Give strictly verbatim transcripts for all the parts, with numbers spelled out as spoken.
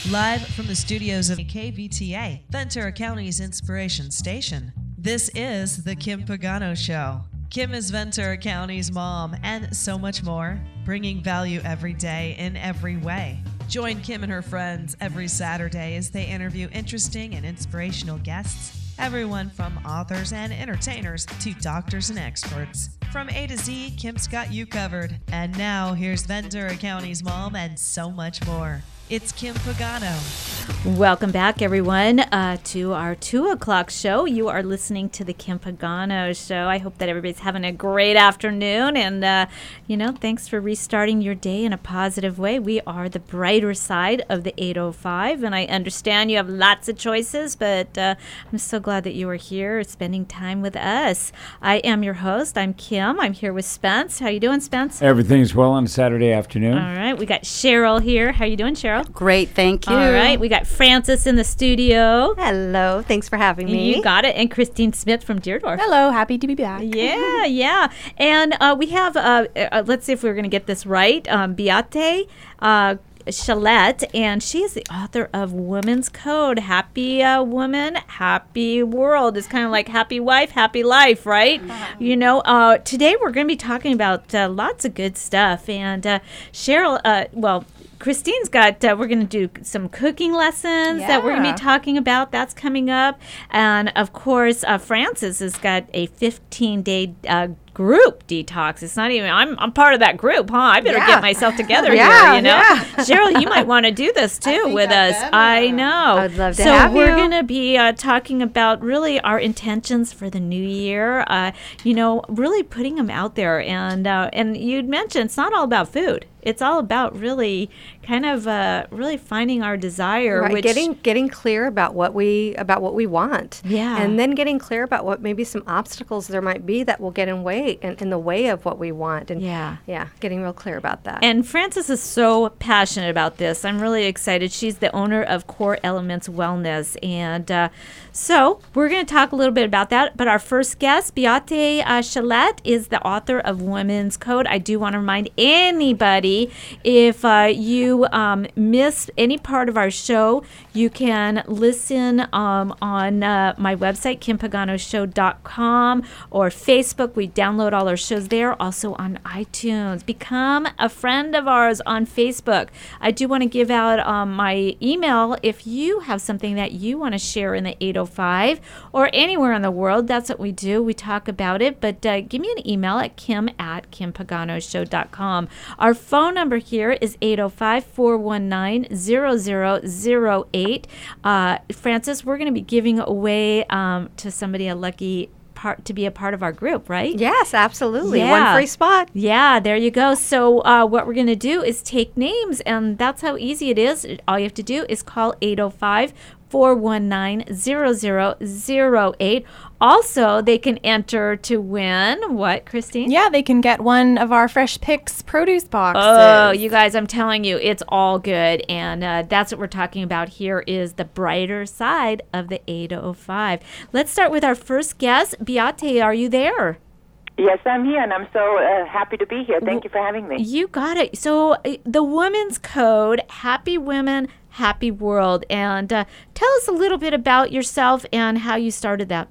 Live from the studios of K V T A, Ventura County's inspiration station. This is The Kim Pagano Show. Kim is Ventura County's mom and so much more, bringing value every day in every way. Join Kim and her friends every Saturday as they interview interesting and inspirational guests, everyone from authors and entertainers to doctors and experts. From A to Z, Kim's got you covered. And now, here's Ventura County's mom and so much more. It's Kim Pagano. Welcome back, everyone, uh, to our two o'clock show. You are listening to the Kim Pagano Show. I hope that everybody's having a great afternoon. And, uh, you know, thanks for restarting your day in a positive way. We are the brighter side of the eight oh five. And I understand you have lots of choices, but uh, I'm so glad that you are here spending time with us. I am your host. I'm Kim. I'm here with Spence. How you doing, Spence? Everything's well on a Saturday afternoon. All right. We got Cheryl here. How you doing, Cheryl? Great, thank you. All right, we got Frances in the studio. Hello, thanks for having me. You got it. And Christine Smith from Deerdorf. Hello, happy to be back. Yeah, yeah. And uh, we have, uh, uh, let's see if we're going to get this right, um, Beate uh, Chalette, and she is the author of Women's Code. Happy uh, woman, happy world. It's kind of like happy wife, happy life, right? Uh-huh. You know, uh, today we're going to be talking about uh, lots of good stuff. And uh, Cheryl, uh, well, Christine's got, uh, we're going to do some cooking lessons yeah. that we're going to be talking about. That's coming up. And, of course, uh, Frances has got a fifteen-day uh, group detox. It's not even, I'm I'm part of that group, huh? I better yeah. get myself together yeah, here, you know? Yeah. Cheryl, you might want to do this, too, with I us. better. I know. I'd love to so have we're you. going to be uh, talking about really our intentions for the new year, uh, you know, really putting them out there. And, uh, and you'd mentioned it's not all about food. It's all about really kind of uh, really finding our desire, Right, which getting getting clear about what we about what we want, Yeah. and then getting clear about what maybe some obstacles there might be that will get in way in, in the way of what we want, and Yeah. yeah, getting real clear about that. And Frances is so passionate about this. I'm really excited. She's the owner of Core Elements Wellness. And uh, so we're going to talk a little bit about that. But our first guest, Beate uh, Chalette, is the author of Women's Code. I do want to remind anybody, if uh, you um, miss any part of our show, you can listen um, on uh, my website, kim pagano show dot com, or Facebook. We download all our shows there, also on iTunes. Become a friend of ours on Facebook. I do want to give out um, my email if you have something that you want to share in the eight oh five or anywhere in the world. That's what we do. We talk about it. But uh, give me an email at kim at kim pagano show dot com. Our phone number here is eight oh five, four one nine, zero zero zero eight. Uh, Frances, we're going to be giving away um, to somebody a lucky part to be a part of our group, right? Yes, absolutely. Yeah. One free spot. Yeah, there you go. So uh, what we're going to do is take names, and that's how easy it is. All you have to do is call eight oh five, four one nine, zero zero zero eight. Also, they can enter to win what, Christine? Yeah, they can get one of our Fresh Picks produce boxes. Oh, you guys, I'm telling you, it's all good. And uh, that's what we're talking about here is the brighter side of the eight oh five. Let's start with our first guest. Beate, are you there? Yes, I'm here, and I'm so uh, happy to be here. Thank you for having me. You got it. So uh, the Women's Code, Happy Women, Happy World. And uh, tell us a little bit about yourself and how you started that.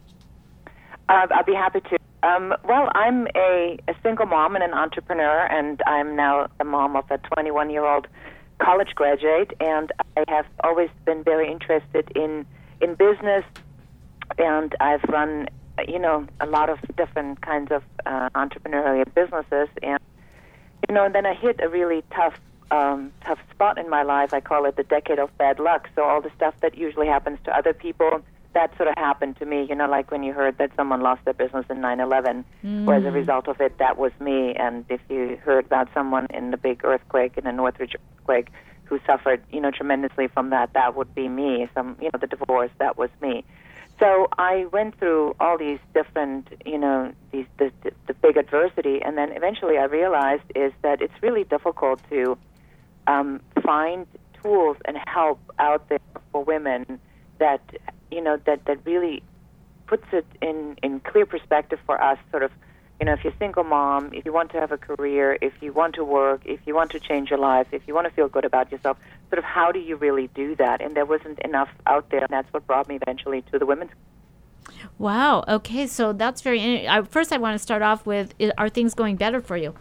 Uh, I'll be happy to. Um, well, I'm a, a single mom and an entrepreneur, and I'm now the mom of a twenty-one-year-old college graduate, and I have always been very interested in, in business, and I've run, you know, a lot of different kinds of uh, entrepreneurial businesses, and, you know, and then I hit a really tough um, tough spot in my life. I call it the decade of bad luck. So all the stuff that usually happens to other people, that sort of happened to me, you know, like when you heard that someone lost their business in nine eleven, mm. where as a result of it, that was me. And if you heard about someone in the big earthquake, in the Northridge earthquake, who suffered, you know, tremendously from that, that would be me. Some, you know, the divorce, that was me. So I went through all these different, you know, these the, the, the big adversity, and then eventually I realized is that it's really difficult to um, find tools and help out there for women that, you know, that, that really puts it in, in clear perspective for us, sort of you know, if you're a single mom, if you want to have a career, if you want to work, if you want to change your life, if you want to feel good about yourself, sort of how do you really do that? And there wasn't enough out there, and that's what brought me eventually to the women's. Wow. Okay, so that's very. I, first, I want to start off with: i- Are things going better for you?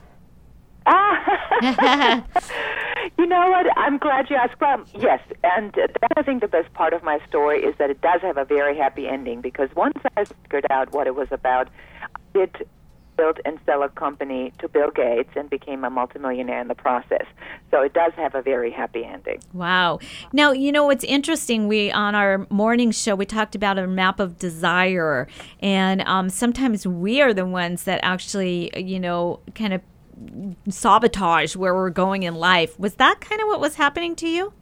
Ah, you know what? I'm glad you asked. Well, yes, and uh, that, I think the best part of my story is that it does have a very happy ending, because once I figured out what it was about, I did build and sell a company to Bill Gates and became a multimillionaire in the process. So it does have a very happy ending. Wow. Now, you know, what's interesting, we, on our morning show, we talked about a map of desire. And um, sometimes we are the ones that actually, you know, kind of sabotage where we're going in life. Was that kind of what was happening to you?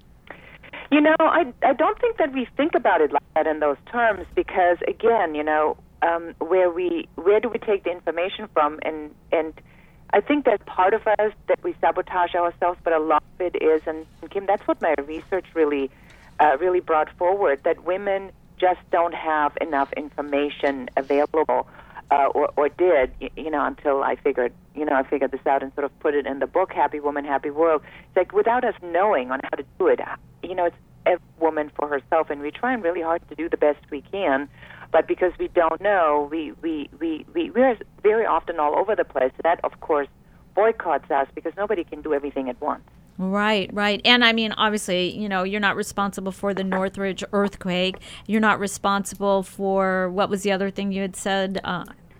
You know, I, I don't think that we think about it like that in those terms, because, again, you know, um, where we where do we take the information from? And, and I think that part of us that we sabotage ourselves, but a lot of it is, and, and Kim, that's what my research really uh, really brought forward, that women just don't have enough information available, uh, or, or did, you, you know, until I figured, you know, I figured this out and sort of put it in the book, Happy Woman, Happy World. It's like, without us knowing on how to do it, you know, it's every woman for herself, and we try really hard to do the best we can, but because we don't know, we, we, we, we, we're very often all over the place. That, of course, boycotts us, because nobody can do everything at once. Right, right. And I mean, obviously, you know, you're not responsible for the Northridge earthquake. You're not responsible for, what was the other thing you had said? Uh,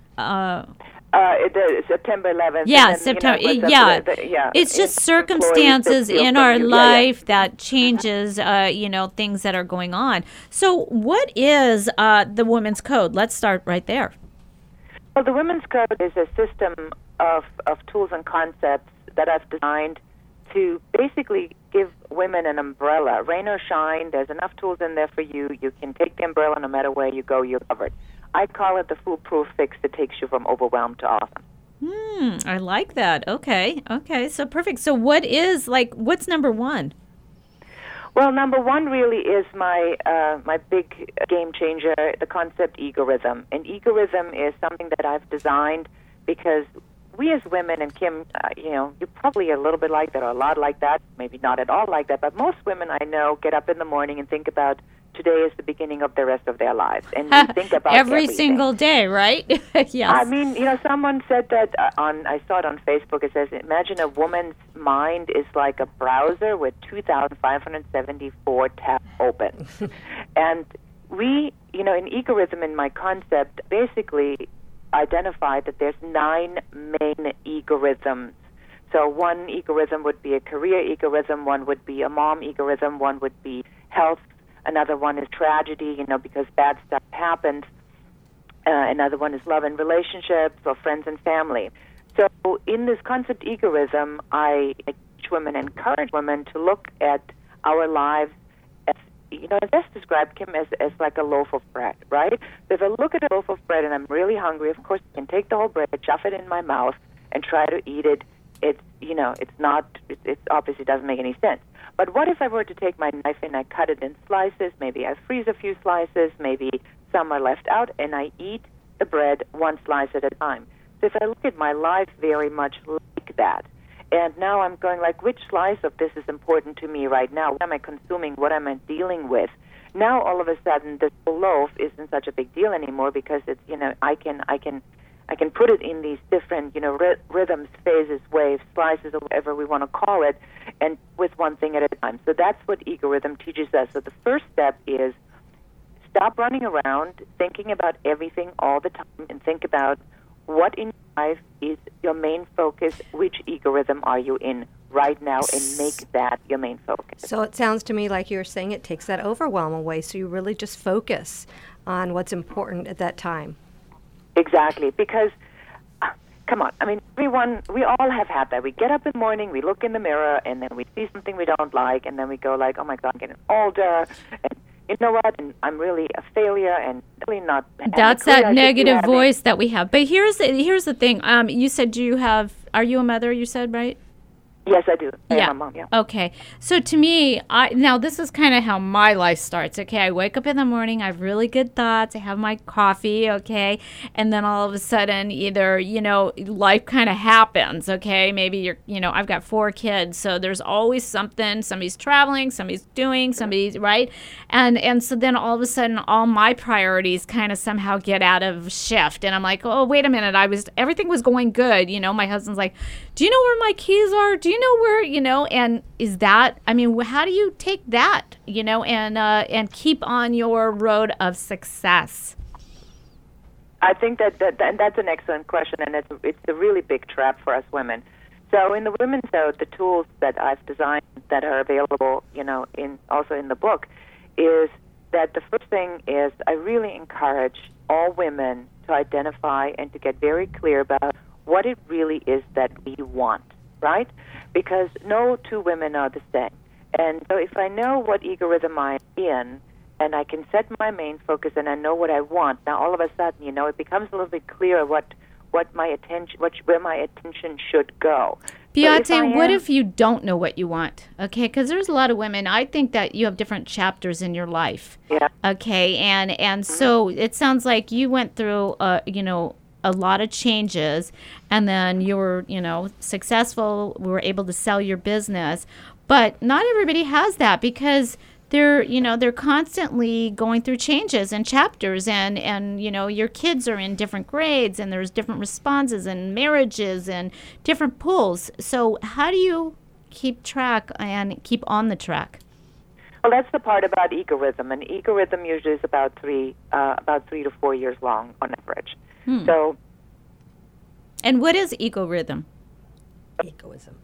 uh, Uh, the September eleventh. Yeah, and then, September. You know, with yeah. The, the, yeah. It's just Employees circumstances that feel in from our you. life Yeah, yeah. that changes, uh, you know, things that are going on. So what is uh, the Women's Code? Let's start right there. Well, the Women's Code is a system of, of tools and concepts that I've designed to basically give women an umbrella. Rain or shine, there's enough tools in there for you. You can take the umbrella no matter where you go, you're covered. I call it the foolproof fix that takes you from overwhelmed to awesome. Hmm, I like that. Okay, okay, so perfect. So what is, like, what's number one? Well, number one really is my uh, my big game changer, the concept egoism. And egoism is something that I've designed because we as women, and Kim, uh, you know, you're probably a little bit like that or a lot like that, maybe not at all like that, but most women I know get up in the morning and think about today is the beginning of the rest of their lives. And we think about every everything. single day, right? Yes. I mean, you know, someone said that uh, on, I saw it on Facebook, it says, imagine a woman's mind is like a browser with two thousand five hundred seventy-four tabs open. And we, you know, in egoism, in my concept, basically identified that there's nine main egoisms. So one egoism would be a career egoism, one would be a mom egoism, one would be health, another one is tragedy, you know, because bad stuff happens. Uh, another one is love and relationships or friends and family. So in this concept egoism, I teach women, encourage women to look at our lives as, you know, as best described, Kim, as, as like a loaf of bread, right? So if I look at a loaf of bread and I'm really hungry, of course I can take the whole bread, shove it in my mouth, and try to eat it. It's, you know, it's not, it, it obviously doesn't make any sense. But what if I were to take my knife and I cut it in slices? Maybe I freeze a few slices, maybe some are left out, and I eat the bread one slice at a time. So if I look at my life very much like that, and now I'm going like, which slice of this is important to me right now? What am I consuming? What am I dealing with? Now all of a sudden, this loaf isn't such a big deal anymore because it's, you know, I can, I can, I can put it in these different, you know, ry- rhythms, phases, waves, slices, or whatever we want to call it, and with one thing at a time. So that's what egoism teaches us. So the first step is stop running around thinking about everything all the time and think about what in your life is your main focus, which egoism are you in right now, and make that your main focus. So it sounds to me like you were saying it takes that overwhelm away, so you really just focus on what's important at that time. Exactly, because, uh, come on, I mean, everyone, we all have had that. We get up in the morning, we look in the mirror, and then we see something we don't like, and then we go like, oh my God, I'm getting older, and you know what, and I'm really a failure, and really not. That's that negative voice that we have. But here's the, here's the thing. Um, you said you have, are you a mother, you said, right? Yes, I do. I Yeah. am a mom, yeah. Okay. So to me, I now this is kind of how my life starts. Okay, I wake up in the morning, I have really good thoughts, I have my coffee, okay, and then all of a sudden, either you know, life kind of happens. Okay, maybe you're, you know, I've got four kids, so there's always something. Somebody's traveling, somebody's doing, somebody's right, and and so then all of a sudden, all my priorities kind of somehow get out of shift, and I'm like, oh wait a minute, I was everything was going good. You know, my husband's like, do you know where my keys are? Do you know where, you know, and is that, I mean, how do you take that, you know, and uh, and keep on your road of success? I think that, that, and that's an excellent question, and it's, it's a really big trap for us women. So in the Women's Code, the tools that I've designed that are available, you know, in also in the book, is that the first thing is I really encourage all women to identify and to get very clear about what it really is that we want, right? Because no two women are the same. And so if I know what ego rhythm I'm in, and I can set my main focus and I know what I want, now all of a sudden, you know, it becomes a little bit clearer what what my attention, what, where my attention should go. Beate, so if what am, if you don't know what you want? Okay, because there's a lot of women. I think that you have different chapters in your life. Yeah. Okay, and and so it sounds like you went through, uh, you know, a lot of changes, and then you were, you know, successful, were able to sell your business. But not everybody has that, because they're, you know, they're constantly going through changes and chapters, and, and, you know, your kids are in different grades, and there's different responses and marriages and different pulls. So how do you keep track and keep on the track? Well, that's the part about ego rhythm, and ego rhythm usually is about three, uh, about three to four years long on average. Hmm. So, and what is ego rhythm? Egoism.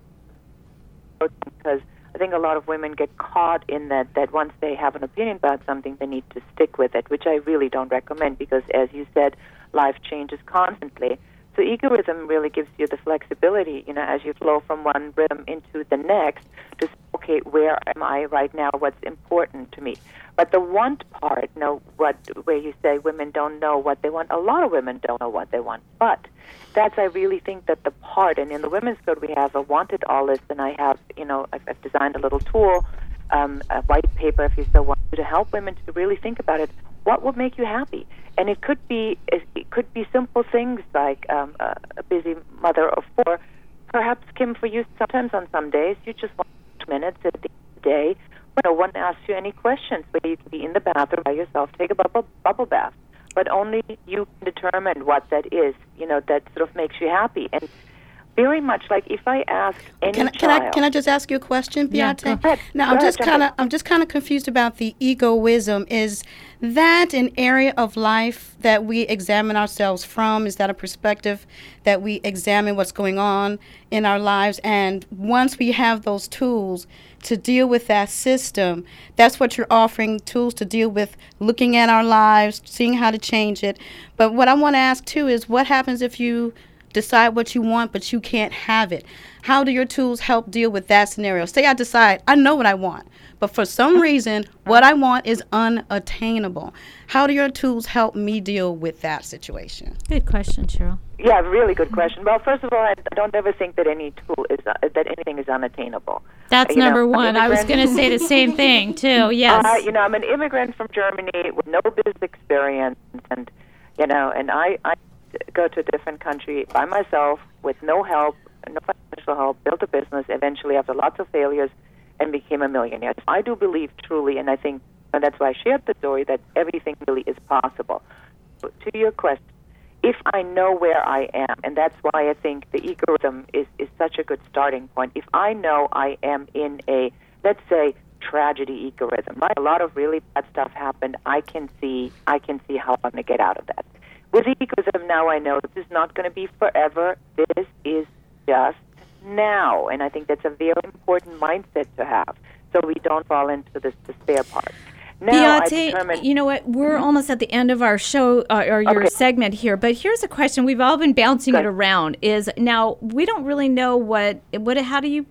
because I think a lot of women get caught in that, that once they have an opinion about something, they need to stick with it, which I really don't recommend, because, as you said, life changes constantly. So ego rhythm really gives you the flexibility, you know, as you flow from one rhythm into the next, to say, okay, where am I right now? What's important to me? But the want part, you know, what, where you say women don't know what they want, a lot of women don't know what they want. But that's, I really think that the part, and in the Women's Code we have a wanted all list, and I have, you know, I've, I've designed a little tool, um, a white paper, if you so want, to help women to really think about it. What would make you happy? And it could be it could be simple things like um, a, a busy mother of four. Perhaps, Kim, for you, sometimes on some days you just want two minutes at the end of the day when no one asks you any questions, where you can be in the bathroom by yourself, take a bubble bubble bath, but only you can determine what that is. You know, that sort of makes you happy. And very much like if I ask any Can I, child, can I can I just ask you a question, Yeah, Beate? go ahead. Now Go I'm ahead, just jump kind of in. I'm just kind of confused about the egoism. Is that an area of life that we examine ourselves from? Is that a perspective that we examine what's going on in our lives? And once we have those tools to deal with that system, that's what you're offering, tools to deal with looking at our lives, seeing how to change it. But what I want to ask too is, what happens if you decide what you want, but you can't have it? How do your tools help deal with that scenario? Say I decide, I know what I want, but for some reason, what I want is unattainable. How do your tools help me deal with that situation? Good question, Cheryl. Yeah, really good question. Well, first of all, I don't ever think that any tool is uh, that anything is unattainable. That's You know, number I'm one. I was immigrant. going to say the same thing, too. Yes. Uh, you know, I'm an immigrant from Germany with no business experience, and you know, and I, I go to a different country by myself with no help, no financial help, built a business eventually after lots of failures, and became a millionaire. I do believe truly, and I think, and that's why I shared the story, that everything really is possible. But to your question, if I know where I am, and that's why I think the ego rhythm is, is such a good starting point. If I know I am in a, let's say, tragedy ego rhythm, right? A lot of really bad stuff happened. I can see, I can see how I'm going to get out of that. With ego rhythm, now I know this is not going to be forever. This is just now, and I think that's a very important mindset to have, so we don't fall into this despair part. Now I Beate, determine. you know what? We're almost at the end of our show, uh, or your Okay. segment here. But here's a question: we've all been bouncing Good. it around. Is now we don't really know what what. How do you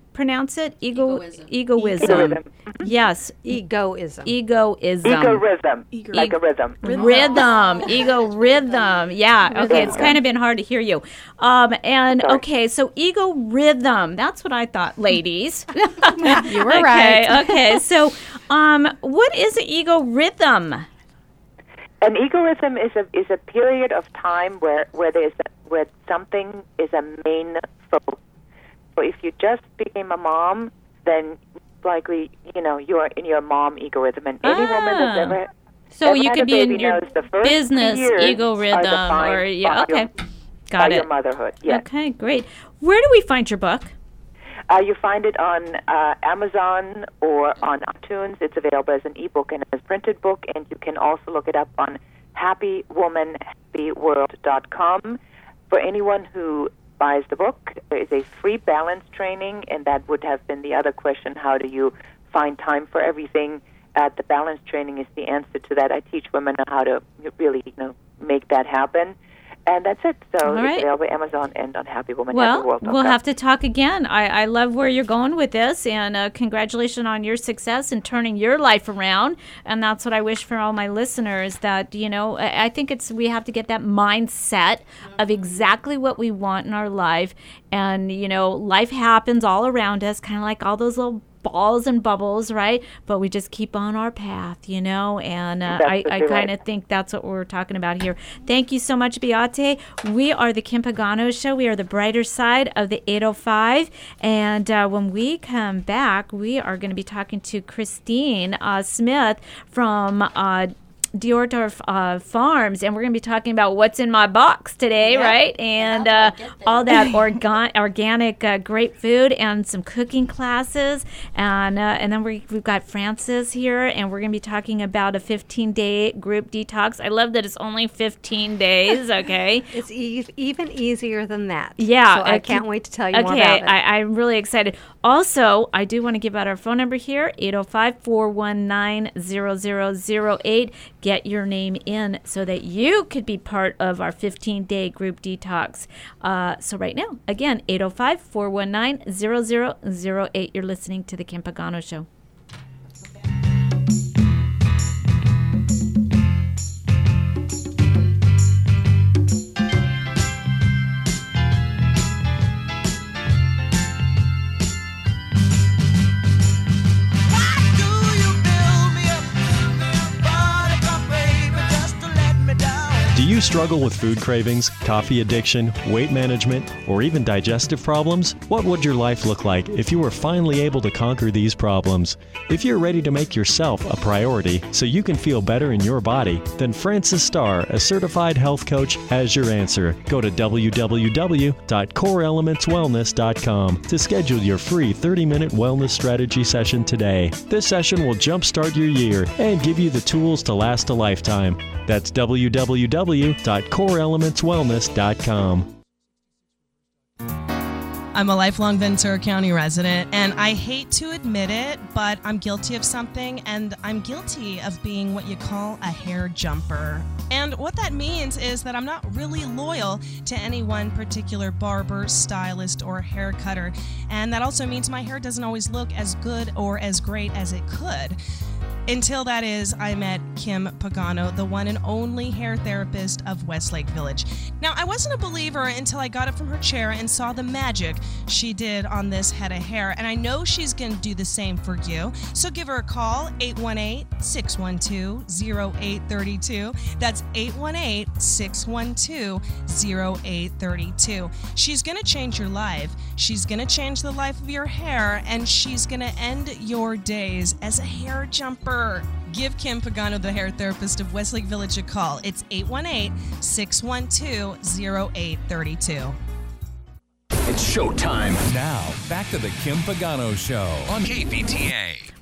pronounce it? Ego, Egoism. egoism. Egoism. Yes, Egoism. egoism. Egoism, like a rhythm. Rhythm, ego rhythm. Yeah. Okay, it's kind of been hard to hear you. Um, and Sorry. okay, so ego rhythm. That's what I thought, ladies. You were okay, right. Okay. So, um, what is an ego rhythm? An egoism is a is a period of time where where there's a, where something is a main focus. So if you just became a mom, then likely you know you're in your mom egoism. And any Ah. woman that's ever So ever you had could a be in baby your knows the first business few years ego are rhythm, defined or yeah. by your- Okay, by got your it. motherhood. Yes. Okay, great. Where do we find your book? Uh, you find it on uh, Amazon or on iTunes. It's available as an ebook and as a printed book, and you can also look it up on happy woman happy world dot com. For anyone who buys the book, there is a free balance training, and that would have been the other question: how do you find time for everything? Uh, the balance training is the answer to that. I teach women how to really, you know, make that happen. And that's it. So All right. it's available on Amazon and on happy woman happy Well, world dot com. we'll have to talk again. I, I love where you're going with this, and uh, congratulations on your success in turning your life around. And that's what I wish for all my listeners, that, you know, I, I think it's we have to get that mindset of exactly what we want in our life. And, you know, life happens all around us, kind of like all those little balls and bubbles, right? But we just keep on our path, you know, and uh, That's I, I exactly kind of right. think that's what we're talking about here. Thank you so much, Beate. We are the Kim Pagano Show. We are the brighter side of the eight oh five. And uh, when we come back, we are going to be talking to Christine uh, Smith from uh, Diordorf uh, Farms, and we're going to be talking about what's in my box today, Yeah. right? And how uh, do I get there? all that organ- organic uh, great food and some cooking classes. And uh, and then we, we've got Frances here, and we're going to be talking about a fifteen-day group detox. I love that it's only fifteen days, okay? It's e- even easier than that. Yeah, So I uh, can't wait to tell you okay, more about it. I, I'm really excited. Also, I do want to give out our phone number here, eight oh five, four one nine, zero zero zero eight. Get your name in so that you could be part of our fifteen-day group detox. Uh, so right now, again, eight oh five, four one nine, zero zero zero eight. You're listening to The Kim Pagano Show. Do you struggle with food cravings, coffee addiction, weight management, or even digestive problems? What would your life look like if you were finally able to conquer these problems? If you're ready to make yourself a priority so you can feel better in your body, then Frances Starr, a certified health coach, has your answer. Go to w w w dot core elements wellness dot com to schedule your free thirty-minute wellness strategy session today. This session will jumpstart your year and give you the tools to last a lifetime. That's w w w dot core elements wellness dot com. I'm a lifelong Ventura County resident, and I hate to admit it, but I'm guilty of something, and I'm guilty of being what you call a hair jumper. And what that means is that I'm not really loyal to any one particular barber, stylist, or hair cutter. And that also means my hair doesn't always look as good or as great as it could. Until that is, I met Kim Pagano, the one and only hair therapist of Westlake Village. Now, I wasn't a believer until I got up from her chair and saw the magic she did on this head of hair, and I know she's going to do the same for you. So give her a call, eight one eight, six one two, zero eight three two. That's eight one eight, six one two, zero eight three two. She's going to change your life. She's going to change the life of your hair, and she's going to end your days as a hair jumper. Give Kim Pagano, the hair therapist of Westlake Village, a call. It's eight one eight, six one two, zero eight three two. It's showtime. Now, back to the Kim Pagano Show on K V T A.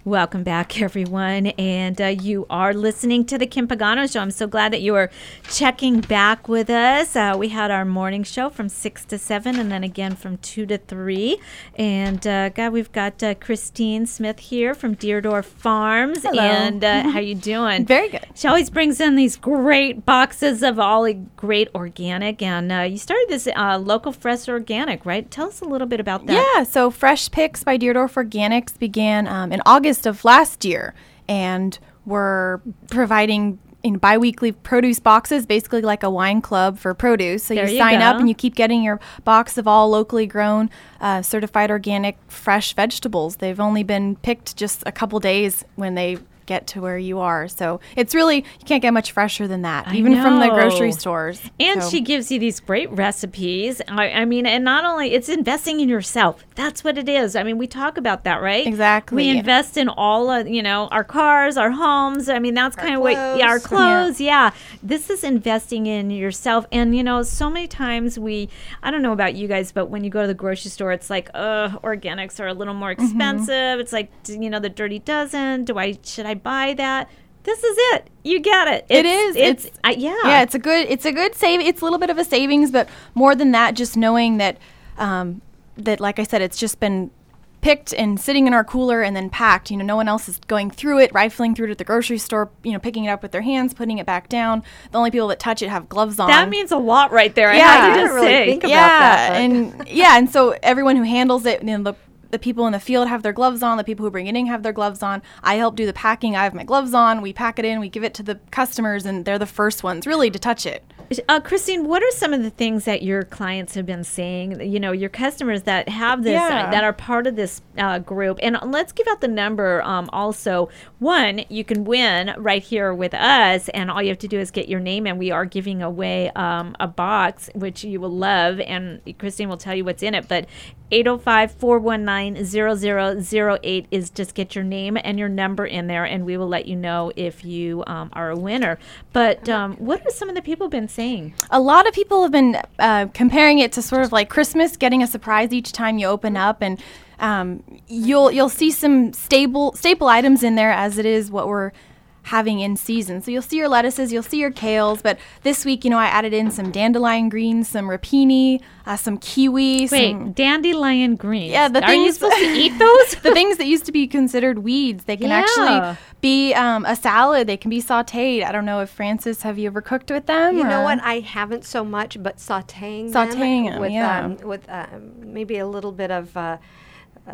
Welcome back, everyone. And uh, you are listening to the Kim Pagano Show. I'm so glad that you are checking back with us. Uh, we had our morning show from six to seven and then again from two to three. And, uh, God, we've got uh, Christine Smith here from Deerdorf Farms. Hello. And uh, how you doing? Very good. She always brings in these great boxes of all great organic. And uh, you started this uh, local fresh organic, right? Tell us a little bit about that. Yeah, so Fresh Picks by Deerdorf Organics began um, in August of last year, and we're providing in biweekly produce boxes, basically like a wine club for produce. So There you you sign go. up and you keep getting your box of all locally grown, uh, certified organic, fresh vegetables. They've only been picked just a couple days when they get to where you are. So it's really, you can't get much fresher than that, I even from the know. grocery stores. And So- she gives you these great recipes. I, I mean, and not only, it's investing in yourself. That's what it is. I mean, we talk about that, right? Exactly. We invest in all, of, you know, our cars, our homes. I mean, that's kind of what, yeah, our clothes. Yeah. This is investing in yourself. And, you know, so many times we, I don't know about you guys, but when you go to the grocery store, it's like, uh, organics are a little more expensive. It's like, d- you know, the dirty dozen. Do I, should I buy that? This is it. You get it. It It's- is. It's, It's- I, yeah. Yeah, it's a good it's a good save. It's a little bit of a savings, but more than that, just knowing that um, that like I said, it's just been picked and sitting in our cooler and then packed. You know, no one else is going through it, rifling through it at the grocery store. You know, picking it up with their hands, putting it back down. The only people that touch it have gloves on. That means a lot right there. I Yeah. have I to didn't just really say. think about yeah, that, but- and yeah, and so everyone who handles it, you know, the the people in the field have their gloves on. The people who bring it in have their gloves on. I help do the packing. I have my gloves on. We pack it in. We give it to the customers, and they're the first ones really to touch it. Uh, Christine, what are some of the things that your clients have been saying? You know, your customers that have this, uh, Yeah. that are part of this uh, group. And let's give out the number um, also. One, you can win right here with us, and all you have to do is get your name, and we are giving away um, a box, which you will love, and Christine will tell you what's in it. But eight oh five, four one nine, zero zero zero eight is just get your name and your number in there, and we will let you know if you um, are a winner. But um, what are some of the people been saying? A lot of people have been uh, comparing it to sort of like Christmas, getting a surprise each time you open up, and um, you'll you'll see some stable staple items in there, as it is what we're having in season. So you'll see your lettuces, you'll see your kales, but this week, you know, I added in some dandelion greens, some rapini, uh, some kiwi. Wait, some, dandelion greens. Yeah, the Are you things- supposed to eat those? the things that used to be considered weeds, they can Yeah. actually be um, a salad. They can be sautéed. I don't know if Frances, have you ever cooked with them? You know or- what? I haven't so much, but sautéing Sautéing them them, with yeah. um, with um, maybe a little bit of uh, uh,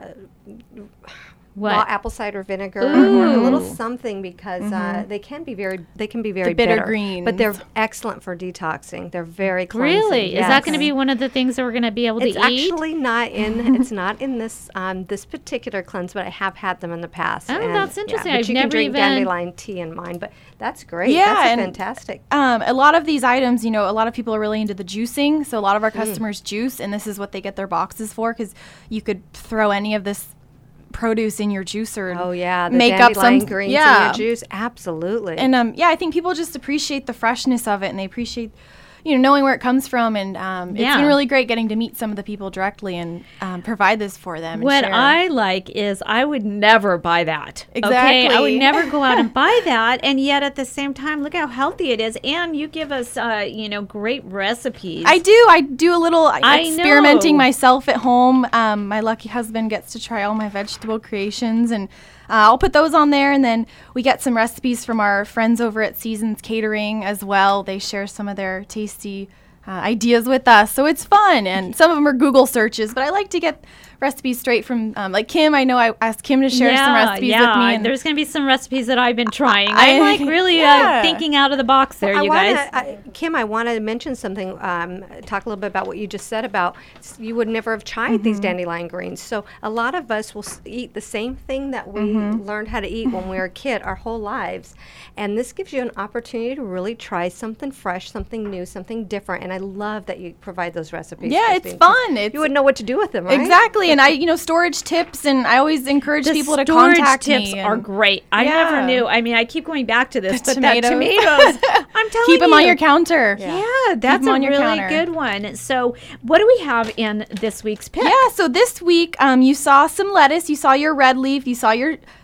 What? raw apple cider vinegar or a little Ooh. something, because uh, they can be very they can be very Mm-hmm. bitter bitter, but they're greens. excellent for detoxing. They're very cleansing. Really? Is that going to yes. be one of the things that we're going to be able It's to eat? actually not in. It's not in this um, this particular cleanse, but I have had them in the past. Oh, and, that's yeah, interesting. but I've you never can drink even- dandelion tea in mine, but that's great. Yeah, that's a and- fantastic. Um, a lot of these items, you know, a lot of people are really into the juicing. So a lot of our Mm. customers juice, and this is what they get their boxes for, because you could throw any of this produce in your juicer. And Oh yeah, the make up dandelion some greens yeah. in your juice. Absolutely. And um, yeah, I think people just appreciate the freshness of it, and they appreciate, you know, knowing where it comes from. And um, Yeah. it's been really great getting to meet some of the people directly and um, provide this for them. and What share. I like is I would never buy that. Okay? I would Exactly. never go out and buy that. And yet at the same time, look how healthy it is. And you give us, uh, you know, great recipes. I do. I do a little I experimenting know. myself at home. Um, my lucky husband gets to try all my vegetable creations, and uh, I'll put those on there. And then we get some recipes from our friends over at Seasons Catering as well. They share some of their tasty uh, ideas with us, so it's fun. And some of them are Google searches, but I like to get recipes straight from um, like Kim. I know I asked Kim to share some recipes yeah. with me. And There's going to be some recipes that I've been trying. I- I'm like really yeah. uh, thinking out of the box there, I you wanna, guys. I, Kim, I want to mention something. Um, talk a little bit about what you just said about s- you would never have tried these dandelion greens. So a lot of us will s- eat the same thing that we learned how to eat when we were a kid our whole lives, and this gives you an opportunity to really try something fresh, something new, something different. And I love that you provide those recipes. Yeah, it's Christine, 'cause fun. It's you wouldn't know what to do with them, right? Exactly, and I, you know, storage tips, and I always encourage The people to storage contact tips me. are and great. I Yeah. never knew. I mean, I keep going back to this, The but that tomatoes. tomatoes, I'm telling you. Keep them on your counter. Yeah, that's 'em a on your really counter. good one. So, what do we have in this week's pick? Yeah, so this week um, you saw some lettuce, you saw your red leaf, you saw your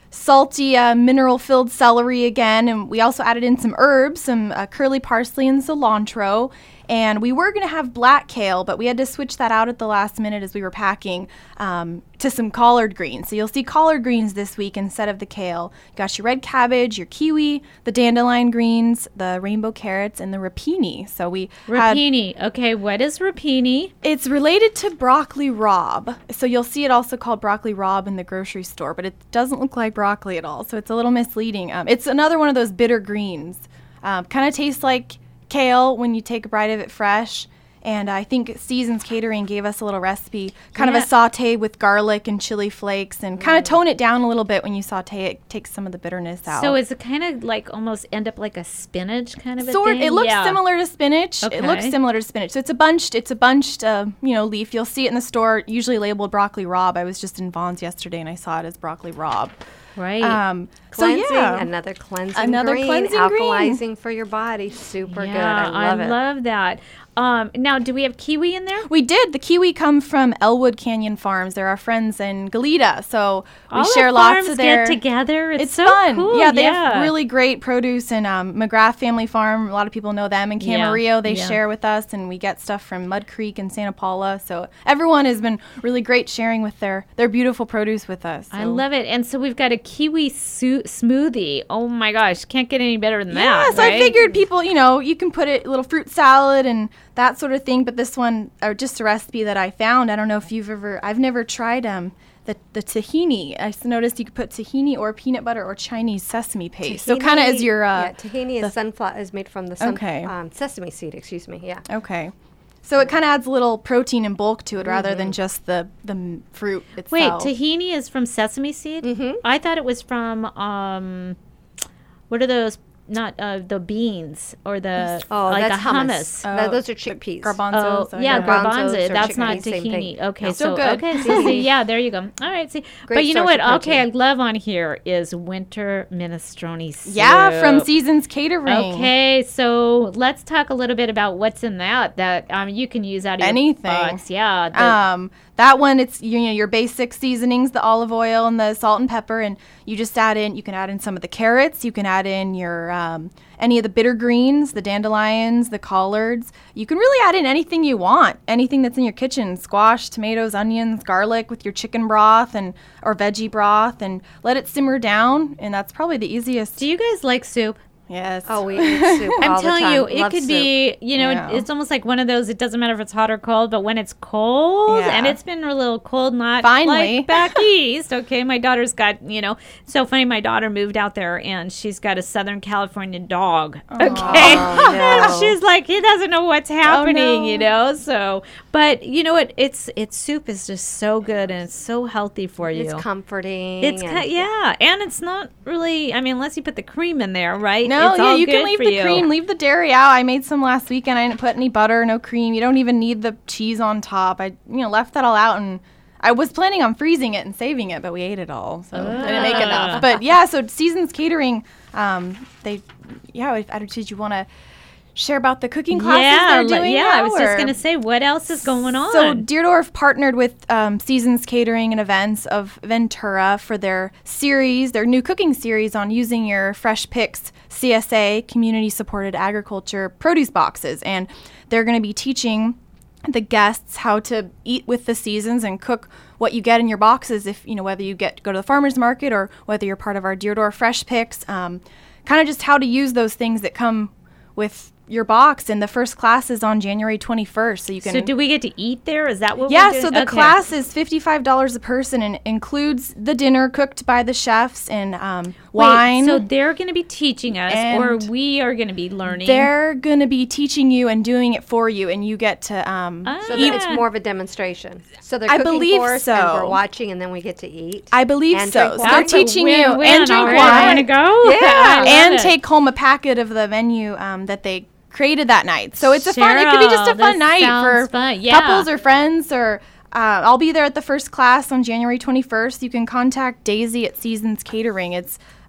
salty, uh, mineral-filled celery again, and we also added in some herbs, some uh, curly parsley and cilantro. And we were going to have black kale, but we had to switch that out at the last minute as we were packing um, to some collard greens. So you'll see collard greens this week instead of the kale. You got your red cabbage, your kiwi, the dandelion greens, the rainbow carrots, and the rapini. So we had, Rapini. Okay, what is rapini? it's related to broccoli rabe. So you'll see it also called broccoli rabe in the grocery store, but it doesn't look like broccoli at all. So it's a little misleading. Um, it's another one of those bitter greens. Um, kind of tastes like kale when you take a bite of it fresh. And I think Seasons Catering gave us a little recipe, kind Yeah. of a saute with garlic and chili flakes, and kind of tone it down a little bit when you saute it. Takes some of the bitterness out. So is it kind of like almost end up like a spinach kind of a Sort. thing? It looks Yeah. similar to spinach. It looks Okay. similar to spinach. So it's a bunched. It's a bunched, uh, you know, leaf. You'll see it in the store, usually labeled broccoli rabe. I was just in Vaughn's yesterday and I saw it as broccoli rabe. Right. Um, so Cleansing, yeah, another cleansing Another green, cleansing alkalizing green. for your body. Super yeah, good. I love it. love that. Um, now, do we have kiwi in there? we did. The kiwi come from Elwood Canyon Farms. They're our friends in Galita, so we All share the lots farms of their. get together. It's, It's so fun. cool. Yeah, they yeah. have really great produce, and um, McGrath Family Farm. A lot of people know them. In Yeah, Camarillo, they yeah. share with us, and we get stuff from Mud Creek and Santa Paula. So everyone has been really great sharing with their their beautiful produce with us. I So- love it. And so we've got a kiwi su- smoothie. Oh my gosh, can't get any better than Yeah, that. so right? I figured people, you know, you can put it a little fruit salad and that sort of thing. But this one, or just a recipe that I found. I don't know if you've ever. I've never tried um the the tahini. I s- noticed you could put tahini or peanut butter or Chinese sesame paste. so kind of as Tahini- your uh, yeah, tahini is sunflower is made from the sun, Okay. um, sesame seed. Excuse me. Yeah. Okay. So it kind of adds a little protein and bulk to it rather than just the the m- fruit Wait, itself. tahini is from sesame seed? Mhm. I thought it was from, um, what are those? Not uh, the beans or the Oh, like that's a hummus. hummus. Th- those are chickpeas. garbanzos. Oh, or yeah, whatever. garbanzos garbanzo. or That's not chickpeas, same tahini. thing. Okay, No. so Still good. okay, so see, yeah, there you go. All right, see, Great but you know source what? of Okay, I protein. love on here is winter minestrone soup. Yeah, from Seasons Catering. Okay, so let's talk a little bit about what's in that. That um, you can use out of Anything. your box. Yeah. the- Um, that one, it's you know your basic seasonings, the olive oil and the salt and pepper, and you just add in. You can add in some of the carrots. You can add in your um, any of the bitter greens, the dandelions, the collards. You can really add in anything you want, anything that's in your kitchen: squash, tomatoes, onions, garlic, with your chicken broth and or veggie broth, and let it simmer down. And that's probably the easiest. Do you guys like soup? Yes. Oh, we eat soup I'm all the telling time. you, it Love could soup. be, you know, Yeah. it's almost like one of those, it doesn't matter if it's hot or cold, but when it's cold, Yeah. and it's been a little cold, not Finally. like back east, okay, my daughter's got, you know, so funny, my daughter moved out there, and she's got a Southern California dog, okay? Oh, And no. she's like, he doesn't know what's happening, no. you know, so, but you know what, it's, it's soup is just so good, and it's so healthy for you. It's comforting. It's and- ki- yeah, and it's not really, I mean, unless you put the cream in there, right? No, it's yeah, all you good can leave for the you. cream, leave the dairy out. I made some last weekend. I didn't put any butter, no cream. You don't even need the cheese on top. I, you know, left that all out, and I was planning on freezing it and saving it, but we ate it all, so I didn't make Ah. enough. But yeah, so Seasons Catering, um, they, yeah. If, I- did you want to share about the cooking classes yeah, they're le- doing? yeah. now, I was just or- gonna say, what else is going on? So Deerdorf partnered with um, Seasons Catering and Events of Ventura for their series, their new cooking series on using your Fresh Picks C S A, Community Supported Agriculture produce boxes. And they're going to be teaching the guests how to eat with the seasons and cook what you get in your boxes, if you know whether you get go to the farmer's market or whether you're part of our Deerdorf Fresh Picks, um, kind of just how to use those things that come with your box. And the first class is on January twenty-first, so you can so do we get to eat there? Is that what? yeah, we're doing? so the Okay. class is fifty-five dollars a person and includes the dinner cooked by the chefs and um, Wait, wine. so they're going to be teaching us, or And we are going to be learning. they're going to be teaching you and doing it for you, and you get to um, Ah. So eat. that it's more of a demonstration. So they're I cooking believe for us, so. and we're watching, and then we get to eat. I believe and so. drink So wine. they're That's a teaching you win-win. and drink All right, wine. I want to go. Yeah. I love and it. take home a packet of the menu um, that they created that night. So it's a fun. It could be just a Cheryl, fun this night for sounds fun. Yeah. couples or friends. Or uh, I'll be there at the first class on January twenty-first. You can contact Daisy at Seasons Catering. It's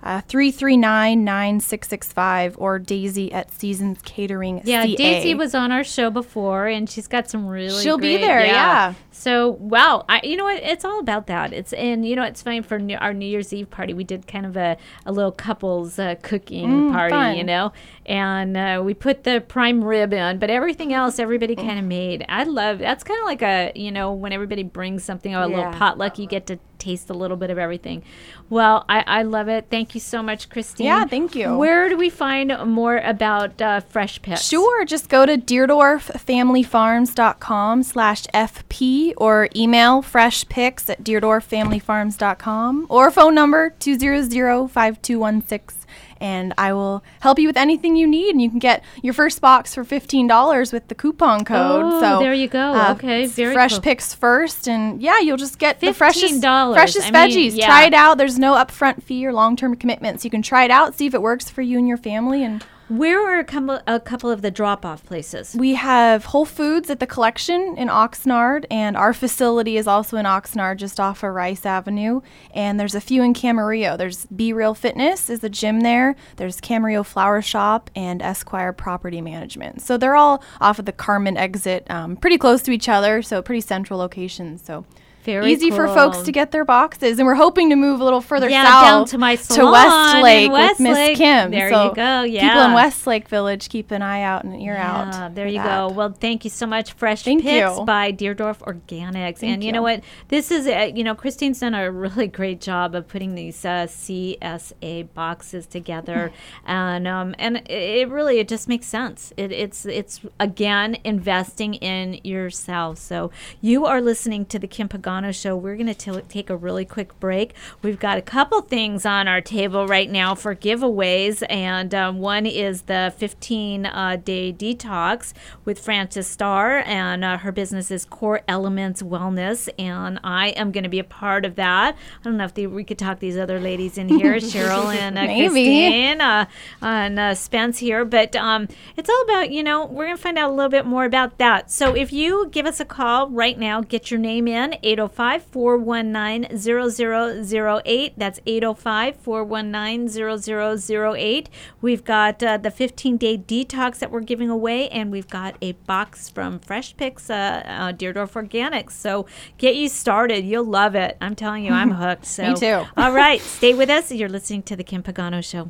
uh, three three nine, nine six six five or Daisy at Seasons Catering. Yeah, C A. Daisy was on our show before, and she's got some really She'll great, be there, yeah. So, wow, I, you know what? It's all about that. It's and you know it's funny for new, our New Year's Eve party. We did kind of a, a little couples uh, cooking Mm, party, fun. you know, and uh, we put the prime rib in, but everything else everybody kind of made. I love that's kind of like a you know when everybody brings something or a little Yeah. potluck, you get to taste a little bit of everything. Well, I, I love it. Thank you so much, Christine. Yeah, thank you. Where do we find more about uh, Fresh Picks? Sure, just go to deerdorf family farms dot com slash F P or email freshpicks at deerdorf family farms dot com or phone number two zero zero, five two one six. And I will help you with anything you need. And you can get your first box for fifteen dollars with the coupon code. Oh, so there you go. uh, Okay, it's very Fresh cool. Picks first. And yeah, you'll just get the fifteen freshest, dollars. freshest I mean, veggies. yeah. Try it out. There's no upfront fee or long-term commitments. You can try it out, see if it works for you and your family. And Where are a couple, a couple of the drop-off places? we have Whole Foods at the Collection in Oxnard, and our facility is also in Oxnard, just off of Rice Avenue. And there's a few in Camarillo. There's Be Real Fitness is the gym there. There's Camarillo Flower Shop and Esquire Property Management. So they're all off of the Carmen exit, um, pretty close to each other, so pretty central locations. So Very easy for cool. folks to get their boxes. And we're hoping to move a little further Yeah, south down to my salon Westlake in with Miss Westlake. Kim. There so you go, people in yeah. Westlake Village, keep an eye out and an ear out. Yeah, there for you that. go. Well, thank you so much, Fresh Thank Picks you. by Deerdorf Organics. Thank and you, you. know what? This is, uh, you know, Christine's done a really great job of putting these uh, C S A boxes together, and um, and it, it really it just makes sense. It, it's it's again investing in yourself. So you are listening to the Kim Pagano Show. We're going to take a really quick break. We've got a couple things on our table right now for giveaways, and um, one is the fifteen uh, day detox with Frances Starr, and uh, her business is Core Elements Wellness, and I am going to be a part of that. I don't know if they, we could talk these other ladies in here, Cheryl and uh, Maybe. Christine uh, and uh, Spence here, but um, it's all about, you know, we're going to find out a little bit more about that. So if you give us a call right now, get your name in, eight oh five, four one nine, zero zero zero eight. That's eight oh five, four one nine, zero zero zero eight. We've got uh, the fifteen day detox that we're giving away, and we've got a box from Fresh Picks, uh, uh, Deerdorf Organics. So get you started. You'll love it. I'm telling you, I'm hooked. So. Me too. All right, stay with us. You're listening to the Kim Pagano Show.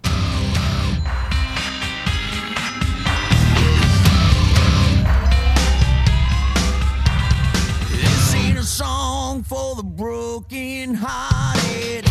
This ain't a song for the broken-hearted.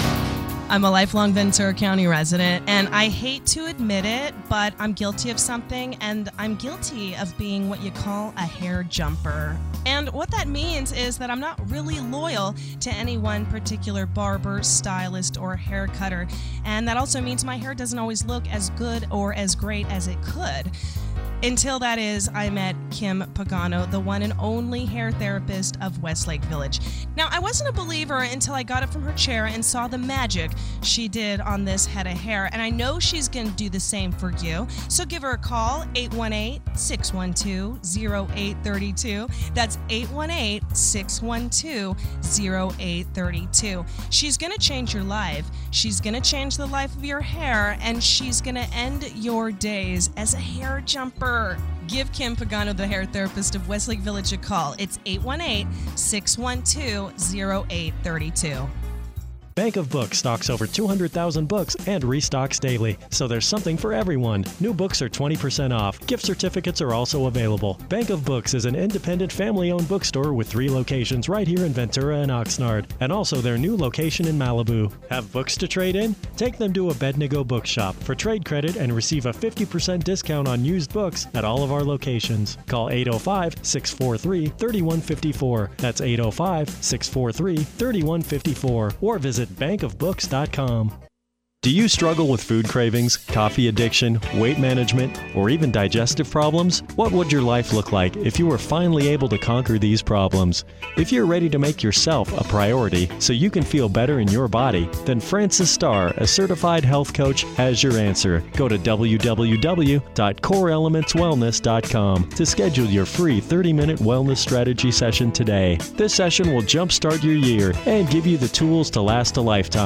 I'm a lifelong Ventura County resident, and I hate to admit it, but I'm guilty of something, and I'm guilty of being what you call a hair jumper. And what that means is that I'm not really loyal to any one particular barber, stylist, or hair cutter. And that also means my hair doesn't always look as good or as great as it could. Until that is, I met Kim Pagano, the one and only hair therapist of Westlake Village. Now, I wasn't a believer until I got up from her chair and saw the magic she did on this head of hair, and I know she's going to do the same for you. So give her a call, eight one eight, six one two, zero eight three two. That's eight one eight, six one two, zero eight three two. She's going to change your life. She's going to change the life of your hair, and she's going to end your days as a hair jumper. Give Kim Pagano, the hair therapist of Westlake Village, a call. It's eight one eight, six one two, zero eight three two. Bank of Books stocks over two hundred thousand books and restocks daily, so there's something for everyone. New books are twenty percent off. Gift certificates are also available. Bank of Books is an independent family-owned bookstore with three locations right here in Ventura and Oxnard, and also their new location in Malibu. Have books to trade in? Take them to Abednego Bookshop for trade credit and receive a fifty percent discount on used books at all of our locations. Call eight oh five, six four three, three one five four. That's eight oh five, six four three, three one five four, or visit bank of books dot com. Do you struggle with food cravings, coffee addiction, weight management, or even digestive problems? What would your life look like if you were finally able to conquer these problems? If you're ready to make yourself a priority so you can feel better in your body, then Frances Starr, a certified health coach, has your answer. Go to w w w dot core elements wellness dot com to schedule your free thirty minute wellness strategy session today. This session will jumpstart your year and give you the tools to last a lifetime.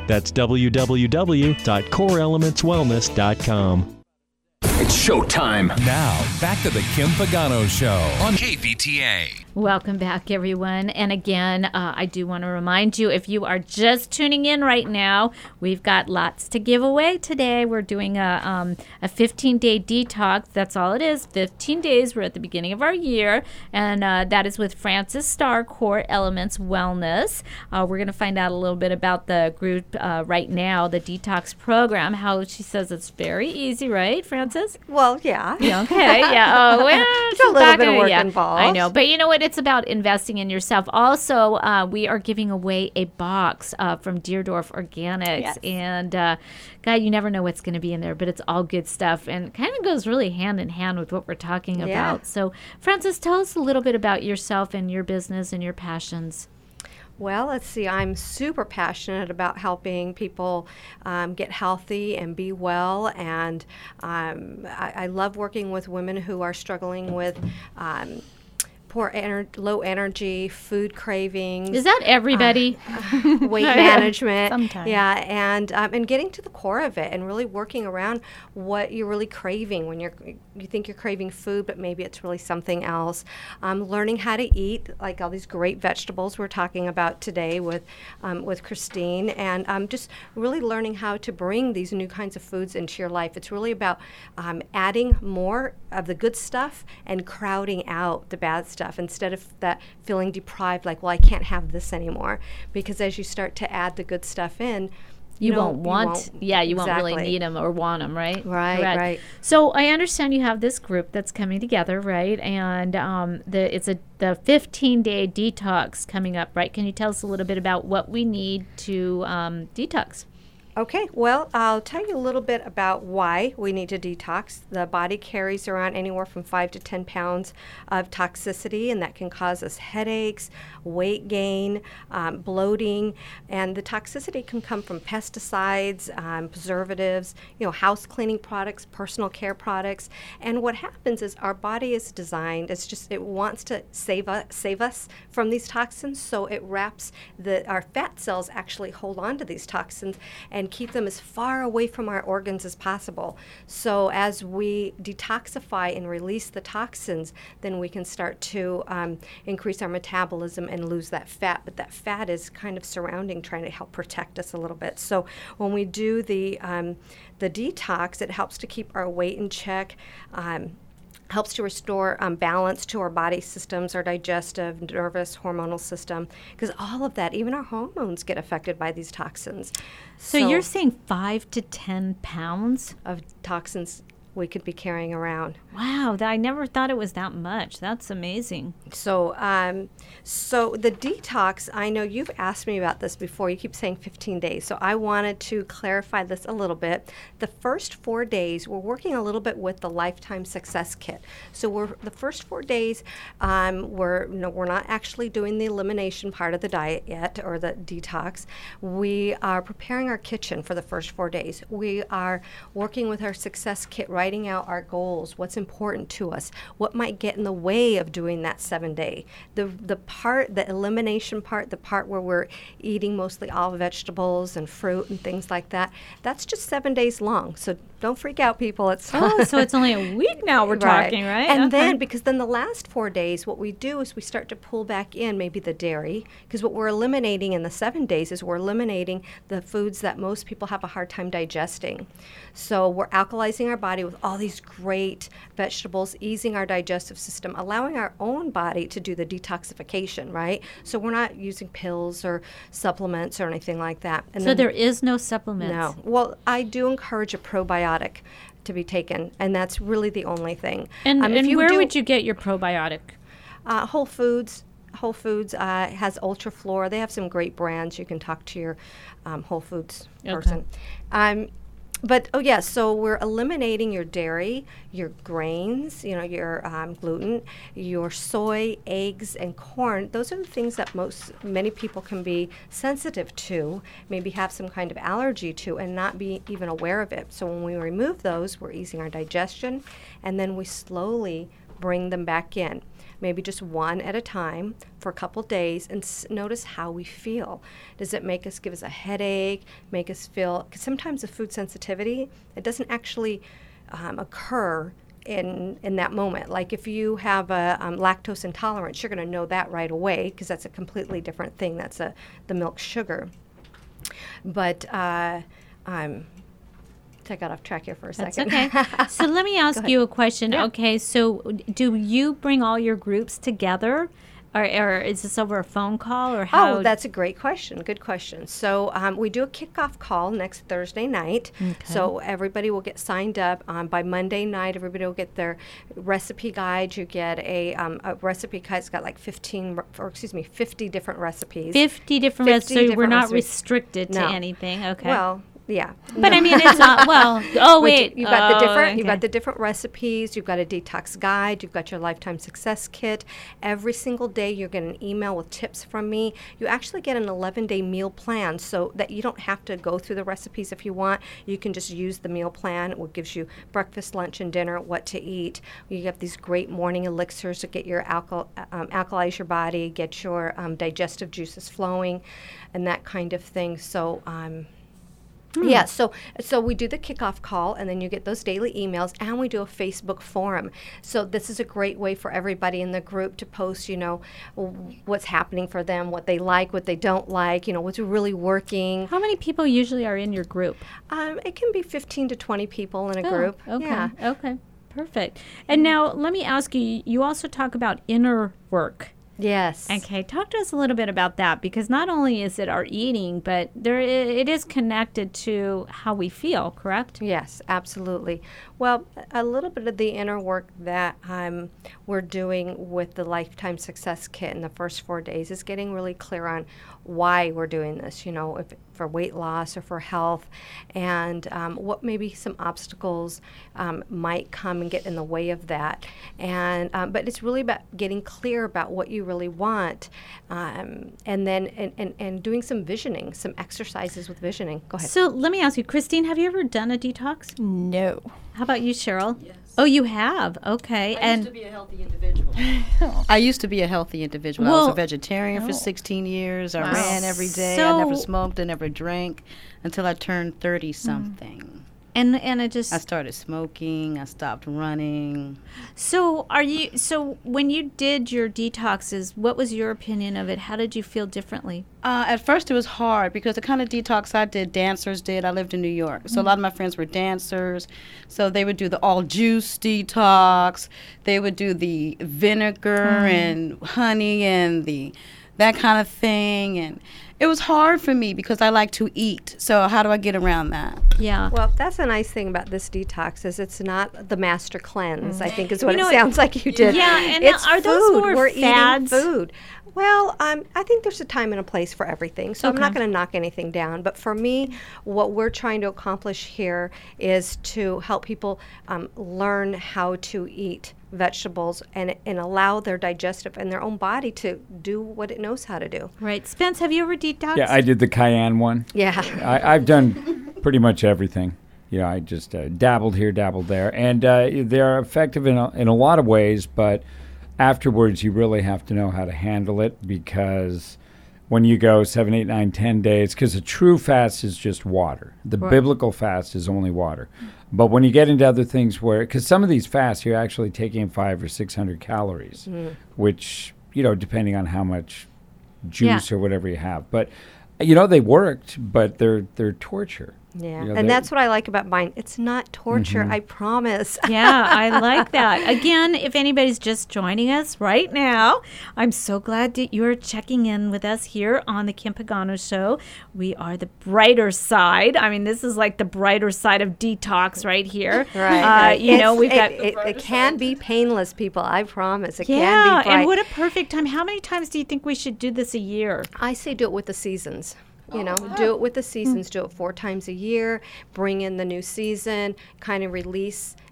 That's w w w dot core elements wellness dot com. It's showtime. Now, back to the Kim Pagano Show on K V T A. Welcome back, everyone. And again, uh, I do want to remind you, if you are just tuning in right now, we've got lots to give away today. We're doing a um, a fifteen-day detox. That's all it is, fifteen days. We're at the beginning of our year, and uh, that is with Frances Starr, Core Elements Wellness. Uh, we're going to find out a little bit about the group uh, right now, the detox program, how she says it's very easy, right, Frances? Well, yeah. Yeah, okay, yeah. Oh, well, It's a little bit of work yeah. involved. I know, but you know what? It's about investing in yourself. Also, uh, we are giving away a box uh, from Deerdorf Organics. Yes. And, uh, God, you never know what's going to be in there, but it's all good stuff and kind of goes really hand in hand with what we're talking Yeah. about. So, Frances, tell us a little bit about yourself and your business and your passions. Well, let's see. I'm super passionate about helping people um, get healthy and be well, and um, I, I love working with women who are struggling with um, poor, ener- low energy, food cravings. Is that everybody? Uh, weight management. Sometimes. Yeah, and um, and getting to the core of it, and really working around what you're really craving when you're you think you're craving food, but maybe it's really something else. Um, learning how to eat, like all these great vegetables we're talking about today with um, with Christine, and um, just really learning how to bring these new kinds of foods into your life. It's really about um, adding more of the good stuff and crowding out the bad stuff, instead of that feeling deprived, like, well, I can't have this anymore. Because as you start to add the good stuff in, You, you know, won't want, won't- yeah, you won't really exactly. need them or want them, right? Right, Correct. right. So I understand you have this group that's coming together, right? And um, the it's a the fifteen-day detox coming up, right? Can you tell us a little bit about what we need to um, detox? Okay, well, I'll tell you a little bit about why we need to detox. The body carries around anywhere from five to ten pounds of toxicity, and that can cause us headaches, weight gain, um, bloating, and the toxicity can come from pesticides, um, preservatives, you know, house cleaning products, personal care products. And what happens is our body is designed, it's just, it wants to save us, save us from these toxins, so it wraps the, our fat cells actually hold on to these toxins and keep them as far away from our organs as possible. So as we detoxify and release the toxins, then we can start to um, increase our metabolism and lose that fat. But that fat is kind of surrounding, trying to help protect us a little bit. So when we do the um, the detox, it helps to keep our weight in check. Um, helps to restore um, balance to our body systems, our digestive, nervous, hormonal system, because all of that, even our hormones, get affected by these toxins. So, you're saying five to ten pounds of toxins we could be carrying around. Wow, that, I never thought it was that much. That's amazing. So, um, so the detox, I know you've asked me about this before. You keep saying fifteen days. So I wanted to clarify this a little bit. The first four days, we're working a little bit with the Lifetime Success Kit. So we're the first four days, um, we're no, we're not actually doing the elimination part of the diet yet, or the detox. We are preparing our kitchen for the first four days. We are working with our Success Kit, writing out our goals, what's important to us, what might get in the way of doing that seven day. The the part, the elimination part, the part where we're eating mostly all vegetables and fruit and things like that, that's just seven days long. So don't freak out, people. It's oh, so it's only a week now we're right. talking, right? And Okay. then, because then the last four days, what we do is we start to pull back in maybe the dairy, because what we're eliminating in the seven days is we're eliminating the foods that most people have a hard time digesting. So we're alkalizing our body with all these great vegetables, easing our digestive system, allowing our own body to do the detoxification, right? So we're not using pills or supplements or anything like that. And so then- there is no supplements? No. Well, I do encourage a probiotic to be taken, and that's really the only thing. And, Um, if and you where do- would you get your probiotic? Uh, Whole Foods. Whole Foods uh, has Ultraflora. They have some great brands. You can talk to your um, Whole Foods Okay. person. Um, but oh yeah, so we're eliminating your dairy, your grains, you know, your um, gluten, your soy, eggs, and corn. Those are the things that most many people can be sensitive to, maybe have some kind of allergy to, and not be even aware of it. So when we remove those, we're easing our digestion, and then we slowly bring them back in. maybe just one at a time for a couple days, and s- notice how we feel. Does it make us, give us a headache, make us feel, because sometimes the food sensitivity, it doesn't actually um, occur in in that moment. Like if you have a um, lactose intolerance, you're going to know that right away because that's a completely different thing. That's a the milk sugar. But uh, um, I got off track here for a That's second. okay. So let me ask Go you a ahead. question. Yeah. Okay, so do you bring all your groups together, or, or is this over a phone call, or how? Oh, that's a great question. Good question. So um, we do a kickoff call next Thursday night. Okay. So everybody will get signed up. Um, by Monday night, everybody will get their recipe guide. You get a, um, a recipe guide. It's got like fifteen, re- or excuse me, fifty different recipes. fifty different recipes, so we're different not recipes. restricted to No. anything. Okay. Well, yeah. But I mean, it's not, well, oh, But wait. you- You've got the Oh, different. You've okay. got the different recipes. You've got a detox guide. You've got your lifetime success kit. Every single day, you get an email with tips from me. You actually get an eleven-day meal plan, so that you don't have to go through the recipes if you want. You can just use the meal plan. It gives you breakfast, lunch, and dinner, what to eat. You have these great morning elixirs to get your alkal, um, alkalize your body, get your um, digestive juices flowing, and that kind of thing. So. Um, Hmm. Yeah, so so we do the kickoff call, and then you get those daily emails, and we do a Facebook forum. So this is a great way for everybody in the group to post, you know, w- what's happening for them, what they like, what they don't like, you know, what's really working. How many people usually are in your group? Um, it can be fifteen to twenty people in a Oh, group. Okay. Yeah. Okay. Perfect. And now let me ask you, you also talk about inner work. Yes. Okay, talk to us a little bit about that, because not only is it our eating, but there i- it is connected to how we feel, correct? Yes, absolutely. Well, a little bit of the inner work that um, we're doing with the Lifetime Success Kit in the first four days is getting really clear on why we're doing this, you know, if for weight loss or for health, and um, what maybe some obstacles um, might come and get in the way of that. And um, but it's really about getting clear about what you really want, um, and then and, and, and doing some visioning, some exercises with visioning. Go ahead. So let me ask you, Christine, have you ever done a detox? No. How about you, Cheryl? Yes. Oh, you have? Okay. I and used to be a healthy individual. I used to be a healthy individual. I Well- was a vegetarian Oh. for sixteen years. I Wow. ran every day. I So- never smoked. I never drank until I turned thirty-something. and and it just I started smoking. I stopped running. So are you so when you did your detoxes, what was your opinion of it? How did you feel differently? Uh, at first, it was hard because the kind of detox I did, dancers did. I lived in New York, so a lot of my friends were dancers. So they would do the all juice detox. They would do the vinegar and honey and the that kind of thing. And it was hard for me because I like to eat. So how do I get around that? Yeah. Well, that's a nice thing about this detox is it's not the master cleanse, I think is what You know, it sounds like you did. Yeah, and it's are those food. more We're fads? eating food. Well, um, I think there's a time and a place for everything, so I'm not Okay. going to knock anything down. But for me, what we're trying to accomplish here is to help people um, learn how to eat vegetables and and allow their digestive and their own body to do what it knows how to do. Right. Spence, have you ever detoxed? Yeah, I did the cayenne one. Yeah. I, I've done pretty much everything. You know, I just uh, dabbled here, dabbled there. And uh, they're effective in a, in a lot of ways, but afterwards you really have to know how to handle it, because when you go seven, eight, nine, ten days, because a true fast is just water. The Right. biblical fast is only water. But when you get into other things where, because some of these fasts, you're actually taking five or six hundred calories, Mm. which, you know, depending on how much juice Yeah. or whatever you have. But, you know, they worked, but they're they're torture. Yeah, You know, and they're- that's what I like about mine. It's not torture, Mhm. I promise. Yeah, I like that. Again, if anybody's just joining us right now, I'm so glad that you're checking in with us here on the Kim Pagano Show. We are the brighter side. I mean, this is like the brighter side of detox right here. Right. Uh, right. you know, It's- we've it, got. it, it can be painless, people. I promise. It yeah, can be bright. and what a perfect time. How many times do you think we should do this a year? I say do it with the seasons. You know, do it with the seasons. Do it four times a year. Bring in the new season. Kind of release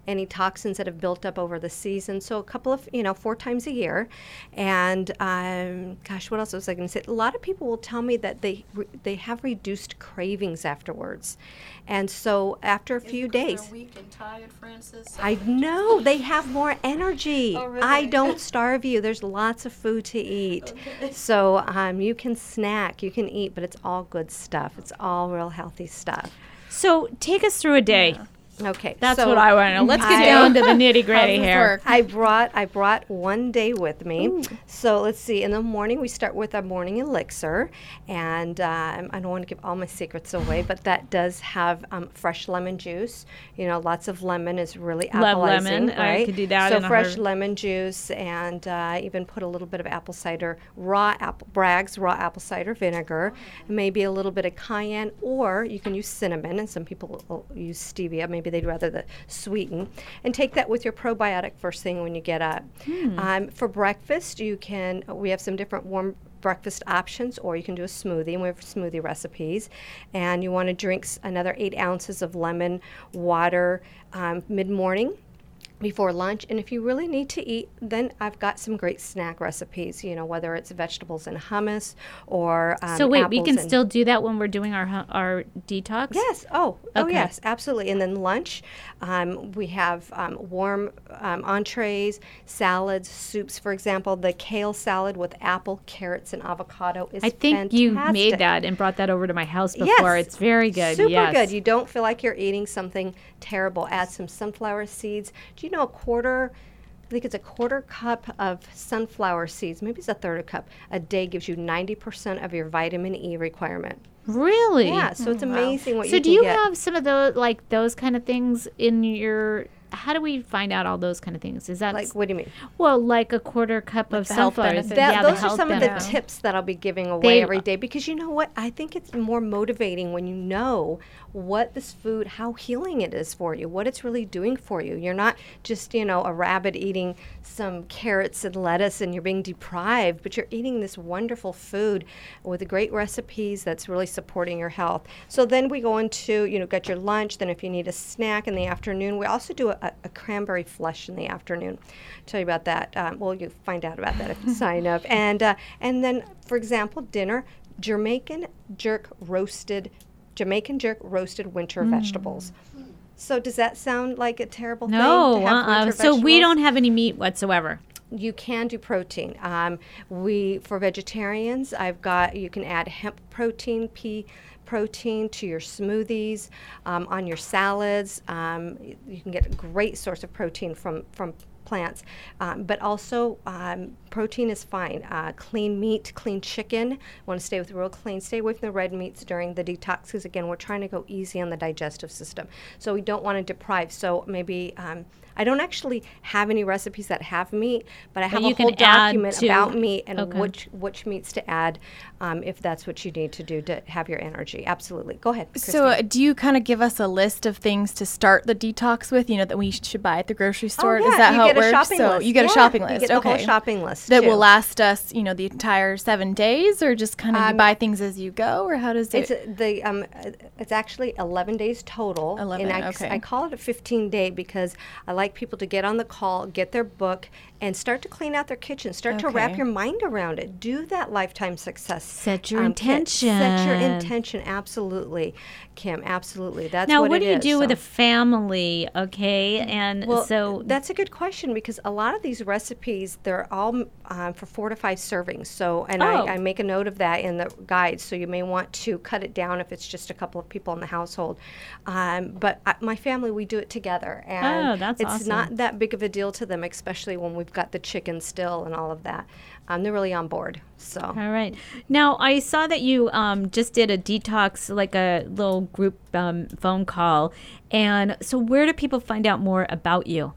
any toxins that have built up over the season. So a couple of, you know, four times a year. And um, gosh, what else was I going to say? A lot of people will tell me that they re- they have reduced cravings afterwards. And so after a few days, they're weak and tired, Francis. I know they have more energy. Oh, really? I don't starve you. There's lots of food to eat. Okay. So um, you can snack, you can eat, but it's all good stuff. It's all real healthy stuff. So take us through a day. Yeah. Okay, that's so what I want to know. Let's get I, down to the nitty gritty here. I brought I brought one day with me. Ooh. So let's see. In the morning, we start with our morning elixir, and um, I don't want to give all my secrets away, but that does have um, fresh lemon juice. You know, lots of lemon is really Love alkalizing, lemon. right? I could do that. So in a fresh heartbeat. lemon juice, and uh, even put a little bit of apple cider, raw apple Bragg's raw apple cider vinegar, maybe a little bit of cayenne, or you can use cinnamon, and some people will use stevia. Maybe they'd rather the sweeten, and take that with your probiotic first thing when you get up. Hmm. Um, for breakfast, you can, we have some different warm breakfast options, or you can do a smoothie, and we have smoothie recipes. And you want to drink s- another eight ounces of lemon water um, mid-morning before lunch. And if you really need to eat, then I've got some great snack recipes, you know, whether it's vegetables and hummus or um, So wait, we apples can and still do that when we're doing our hu- our detox? Yes. Oh, oh Okay. yes, absolutely. And then lunch, um, we have um, warm um, entrees, salads, soups. For example, the kale salad with apple, carrots, and avocado is I think fantastic. you made that and brought that over to my house before. Yes. It's very good. Super yes. good. You don't feel like you're eating something terrible. Add some sunflower seeds. Do you know a quarter? I think it's a quarter cup of sunflower seeds. Maybe it's a third of a cup a day gives you ninety percent of your vitamin E requirement. Really? Yeah. So it's amazing what So you do can you get. have some of those, like those kind of things in your? How do we find out all those kind of things? Is that Like, what do you mean? Well, like a quarter cup of the health sunflower. benefits. That, yeah, the those are health some benefits. of the tips that I'll be giving away They- every day, because you know what? I think it's more motivating when you know what this food, how healing it is for you, what it's really doing for you. You're not just, you know, a rabbit eating some carrots and lettuce and you're being deprived, but you're eating this wonderful food with great recipes that's really supporting your health. So then we go into, you know, got your lunch. Then if you need a snack in the afternoon, we also do a, a cranberry flush in the afternoon. I'll tell you about that. Um, well, you find out about that if you sign up. And uh, and then, for example, dinner, Jamaican jerk roasted, Jamaican jerk roasted winter Mm. vegetables. So does that sound like a terrible No, thing to have uh-uh. winter So we vegetables? don't have any meat whatsoever. You can do protein. Um, we for vegetarians, I've got you can add hemp protein, pea protein to your smoothies, um, on your salads. Um, y- you can get a great source of protein from from plants, um, but also um, protein is fine. Uh, clean meat, clean chicken. Want to stay with real clean. Stay away from the red meats during the detox, because again, we're trying to go easy on the digestive system. So we don't want to deprive. So maybe. Um, I don't actually have any recipes that have meat, but I But have you a whole can add document to- about meat and okay. which which meats to add, um, if that's what you need to do to have your energy. Absolutely. Go ahead, So, uh, Christine. do you kind of give us a list of things to start the detox with? You know that we should buy at the grocery store. Oh, Is yeah, that you how get it a works? shopping so list. you get Yeah, a shopping you list. get the whole okay. shopping list, that too. will last us, you know, the entire seven days, or just kind of you Um, buy things as you go, or how does It's it? a, the um, uh, it's actually eleven days total. eleven, and I, okay. I call it a fifteen day because I like people to get on the call, get their book, and start to clean out their kitchen. Start to wrap Okay. your mind around it. Do that lifetime success. Set your um, kit. Set your intention. intention. Absolutely, Kim. Absolutely. That's now, what, what it do you is, do with so. a family? Okay, and Well, so that's a good question, because a lot of these recipes, they're all um, for four to five servings. So, and Oh. I, I make a note of that in the guide. So you may want to cut it down if it's just a couple of people in the household. Um, but I, my family, we do it together, and Oh, that's it's awesome. not that big of a deal to them, especially when we've got the chicken still and all of that. Um, they're really on board. So. All right. Now, I saw that you um, just did a detox, like a little group um, phone call. And so where do people find out more about you?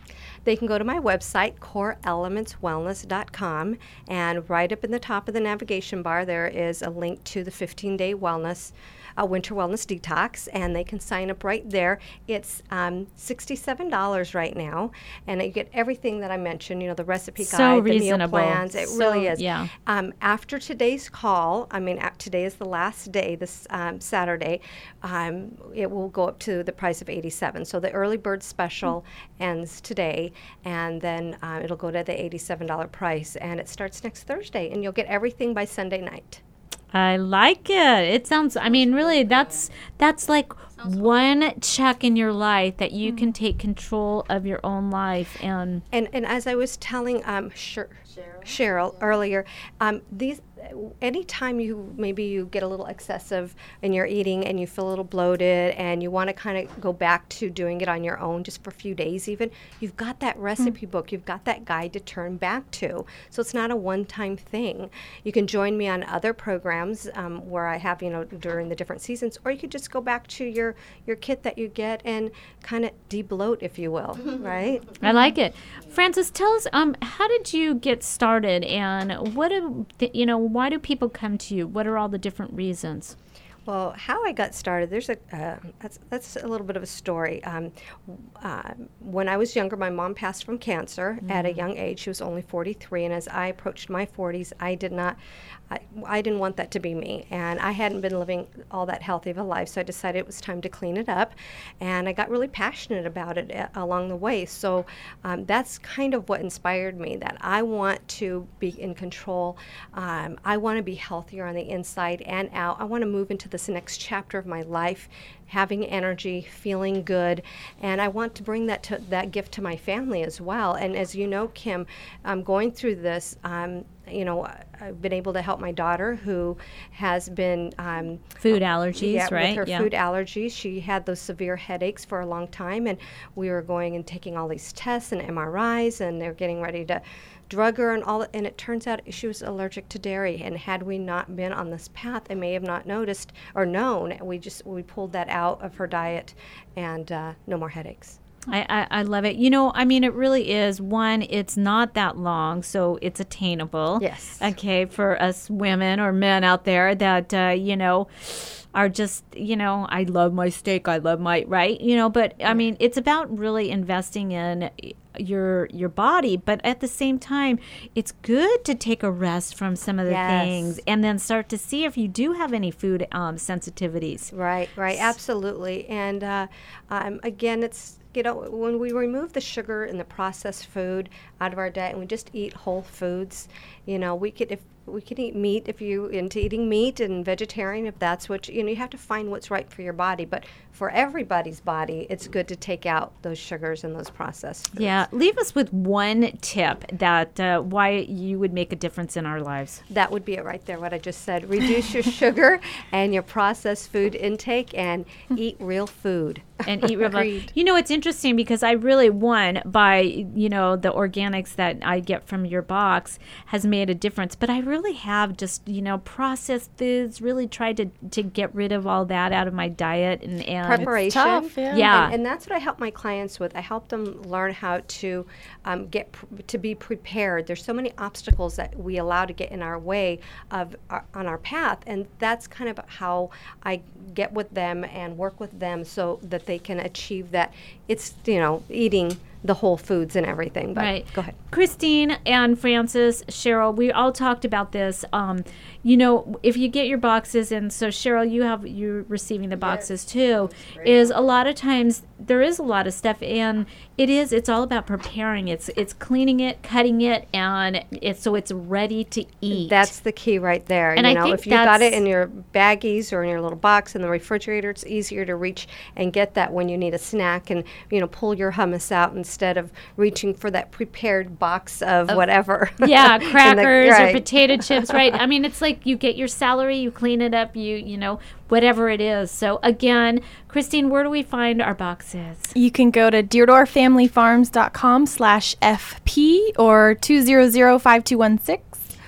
they can go to my website, core elements wellness dot com, and right up in the top of the navigation bar, there is a link to the fifteen-day wellness a winter wellness detox, and they can sign up right there. It's um, sixty-seven dollars right now, and you get everything that I mentioned, you know, the recipe So guide, the meal reasonable. plans. It So- really is. yeah. Um, after today's call, I mean, at, today is the last day, this um, Saturday, um, it will go up to the price of eighty-seven dollars. So the early bird special ends today, and then uh, it'll go to the eighty-seven dollars price, and it starts next Thursday, and you'll get everything by Sunday night. I like it. It sounds, I mean, really, that's that's like one check in your life that you can take control of your own life. And And and as I was telling um, Sher- Cheryl, Cheryl earlier, um, these anytime you maybe you get a little excessive in your eating and you feel a little bloated and you want to kind of go back to doing it on your own just for a few days even, you've got that recipe book, you've got that guide to turn back to. So it's not a one-time thing. You can join me on other programs um, where I have, you know, during the different seasons, or you could just go back to your, your kit that you get and kind of de-bloat, if you will, right? I like it. Frances, tell us, um, how did you get started, and what do, th- you know, why do people come to you? What are all the different reasons? Well, how I got started, there's a uh, that's that's a little bit of a story. Um, uh, when I was younger, my mom passed from cancer mm-hmm. at a young age. She was only forty-three, and as I approached my forties, I did not, I, I didn't want that to be me, and I hadn't been living all that healthy of a life. So I decided it was time to clean it up, and I got really passionate about it uh, along the way. So um, that's kind of what inspired me. That I want to be in control. Um, I want to be healthier on the inside and out. I want to move into the this next chapter of my life, having energy, feeling good, and I want to bring that to that gift to my family as well. And as you know, Kim, I'm going through this. Um, you know, I've been able to help my daughter who has been um, food allergies, yeah, right? With her yeah. food allergies, she had those severe headaches for a long time, and we were going and taking all these tests and M R Is, and they're getting ready to drug her and all, and it turns out she was allergic to dairy. And had we not been on this path, I may have not noticed or known. We just we pulled that out of her diet, and uh, no more headaches. I, I, I love it. You know, I mean, it really is. One, it's not that long, so it's attainable. Yes. Okay, for us women or men out there that, uh, you know, are just, you know, I love my steak, I love my, right? You know, but, I mean, it's about really investing in your your body, but at the same time, it's good to take a rest from some of the yes. things and then start to see if you do have any food um, sensitivities. Right, right, absolutely. And uh, um, again, it's, you know, when we remove the sugar and the processed food out of our diet and we just eat whole foods, you know, we could, if we can eat meat if you're into eating meat, and vegetarian if that's what, you, you know, you have to find what's right for your body. But for everybody's body, it's good to take out those sugars and those processed foods. Yeah, leave us with one tip that uh, why you would make a difference in our lives. That would be it right there, what I just said. Reduce your sugar and your processed food intake, and eat real food. And eat real food. You know, it's interesting because I really, one, by, you know, the organics that I get from your box has made a difference. But I really have just, you know, processed foods, really tried to, to get rid of all that out of my diet. and, and Preparation. It's tough, yeah. yeah. And, and that's what I help my clients with. I help them learn how to um, get pr- to be prepared. There's so many obstacles that we allow to get in our way of our, on our path, and that's kind of how I get with them and work with them so that they can achieve that. It's, you know, eating the whole foods and everything. But right. Go ahead. Christine and Frances, Cheryl, we all talked about this. Um, you know, if you get your boxes, and so Cheryl, you have you're receiving the boxes yes. too, is a lot of times there is a lot of stuff, and it is it's all about preparing. It's it's cleaning it, cutting it, and it's so it's ready to eat. That's the key right there. And you I know, think if you got it that's- in your baggies or in your little box in the refrigerator, it's easier to reach and get that when you need a snack, and you know, pull your hummus out instead of reaching for that prepared box of, of whatever. Yeah, crackers the, right. or potato chips, right? I mean, it's like you get your celery, you clean it up, you you know, whatever it is. So again, Christine, where do we find our boxes? You can go to deardorr family farms dot com slash F P or two zero zero five two one six.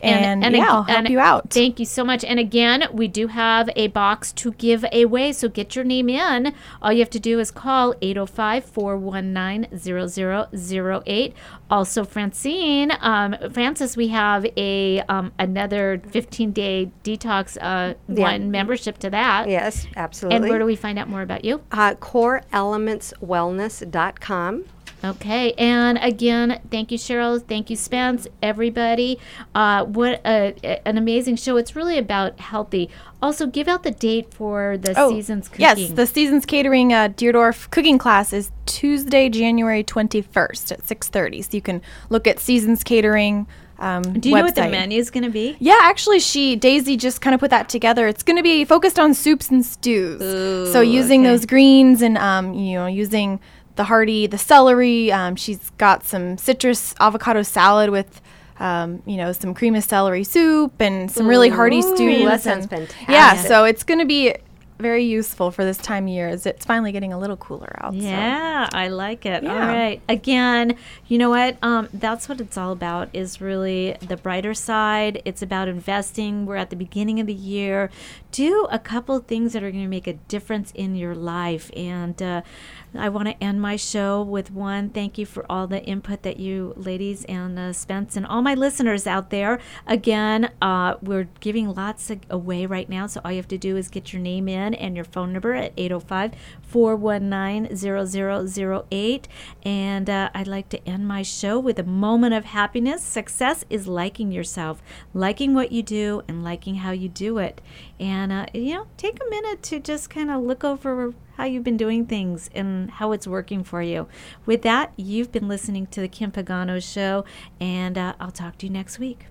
And, and yeah, ag- I'll help and you out. Thank you so much. And again, we do have a box to give away, so get your name in. All you have to do is call eight oh five, four one nine, zero zero zero eight. Also, Francine, um, Francis, we have a um, another fifteen-day detox uh, Yeah. one membership to that. Yes, absolutely. And where do we find out more about you? Uh, core elements wellness dot com. Okay, and again, thank you, Cheryl. Thank you, Spence. Everybody, uh, what a, an amazing show! It's really about healthy. Also, give out the date for the Oh, season's cooking. Yes, the Seasons Catering uh, Deerdorf cooking class is Tuesday, January twenty-first at six thirty. So you can look at Seasons Catering um, Do you website. know what the menu is going to be? Yeah, actually, she Daisy just kind of put that together. It's going to be focused on soups and stews. Ooh, so using okay. those greens and um, you know using the hearty, the celery. Um, she's got some citrus avocado salad with. Um, you know, some cream of celery soup and some really hearty Ooh, stews. that sounds and- fantastic. Yeah, so it's going to be very useful for this time of year as it's finally getting a little cooler out. so. Yeah, I like it. All Yeah. right. Again, you know what? Um, that's what it's all about, is really the brighter side. It's about investing. We're at the beginning of the year. Do a couple of things that are going to make a difference in your life. And uh, I want to end my show with one. Thank you for all the input that you ladies and uh, Spence and all my listeners out there. Again, uh, we're giving lots of, away right now, so all you have to do is get your name in and your phone number at eight oh five, four one nine, zero zero zero eight. And uh, I'd like to end my show with a moment of happiness. Success is liking yourself, liking what you do, and liking how you do it. And, uh, you know, take a minute to just kind of look over how you've been doing things and how it's working for you. With that, you've been listening to the Kim Pagano Show, and uh, I'll talk to you next week.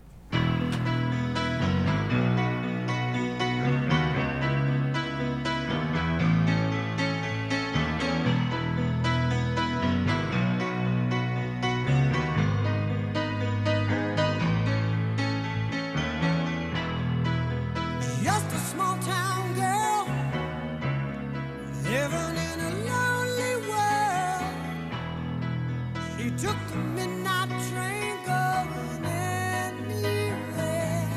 Just a small town girl living in a lonely world. She took the midnight train going anywhere.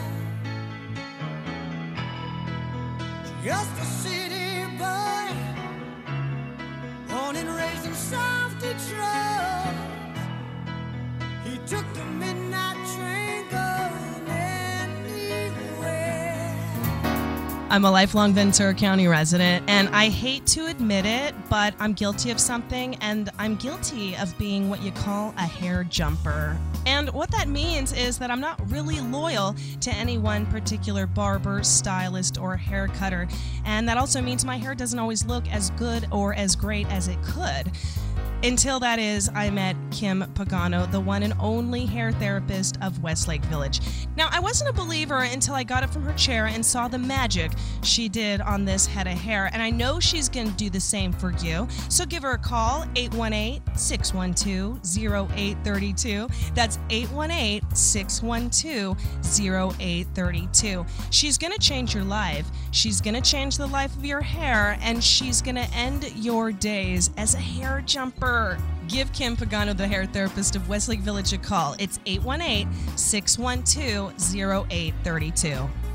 Just a city boy, born and raised in South Detroit. He took the midnight train going anywhere. I'm a lifelong Ventura County resident, and I hate to admit it, but I'm guilty of something, and I'm guilty of being what you call a hair jumper. And what that means is that I'm not really loyal to any one particular barber, stylist, or hair cutter. And that also means my hair doesn't always look as good or as great as it could. Until that is, I met Kim Pagano, the one and only hair therapist of Westlake Village. Now, I wasn't a believer until I got up from her chair and saw the magic she did on this head of hair, and I know she's going to do the same for you. So give her a call, eight one eight, six one two, zero eight three two. That's eight one eight, six one two, zero eight three two. She's going to change your life. She's going to change the life of your hair, and she's going to end your days as a hair jumper. Give Kim Pagano, the hair therapist of Westlake Village, a call. It's eight one eight, six one two, zero eight three two.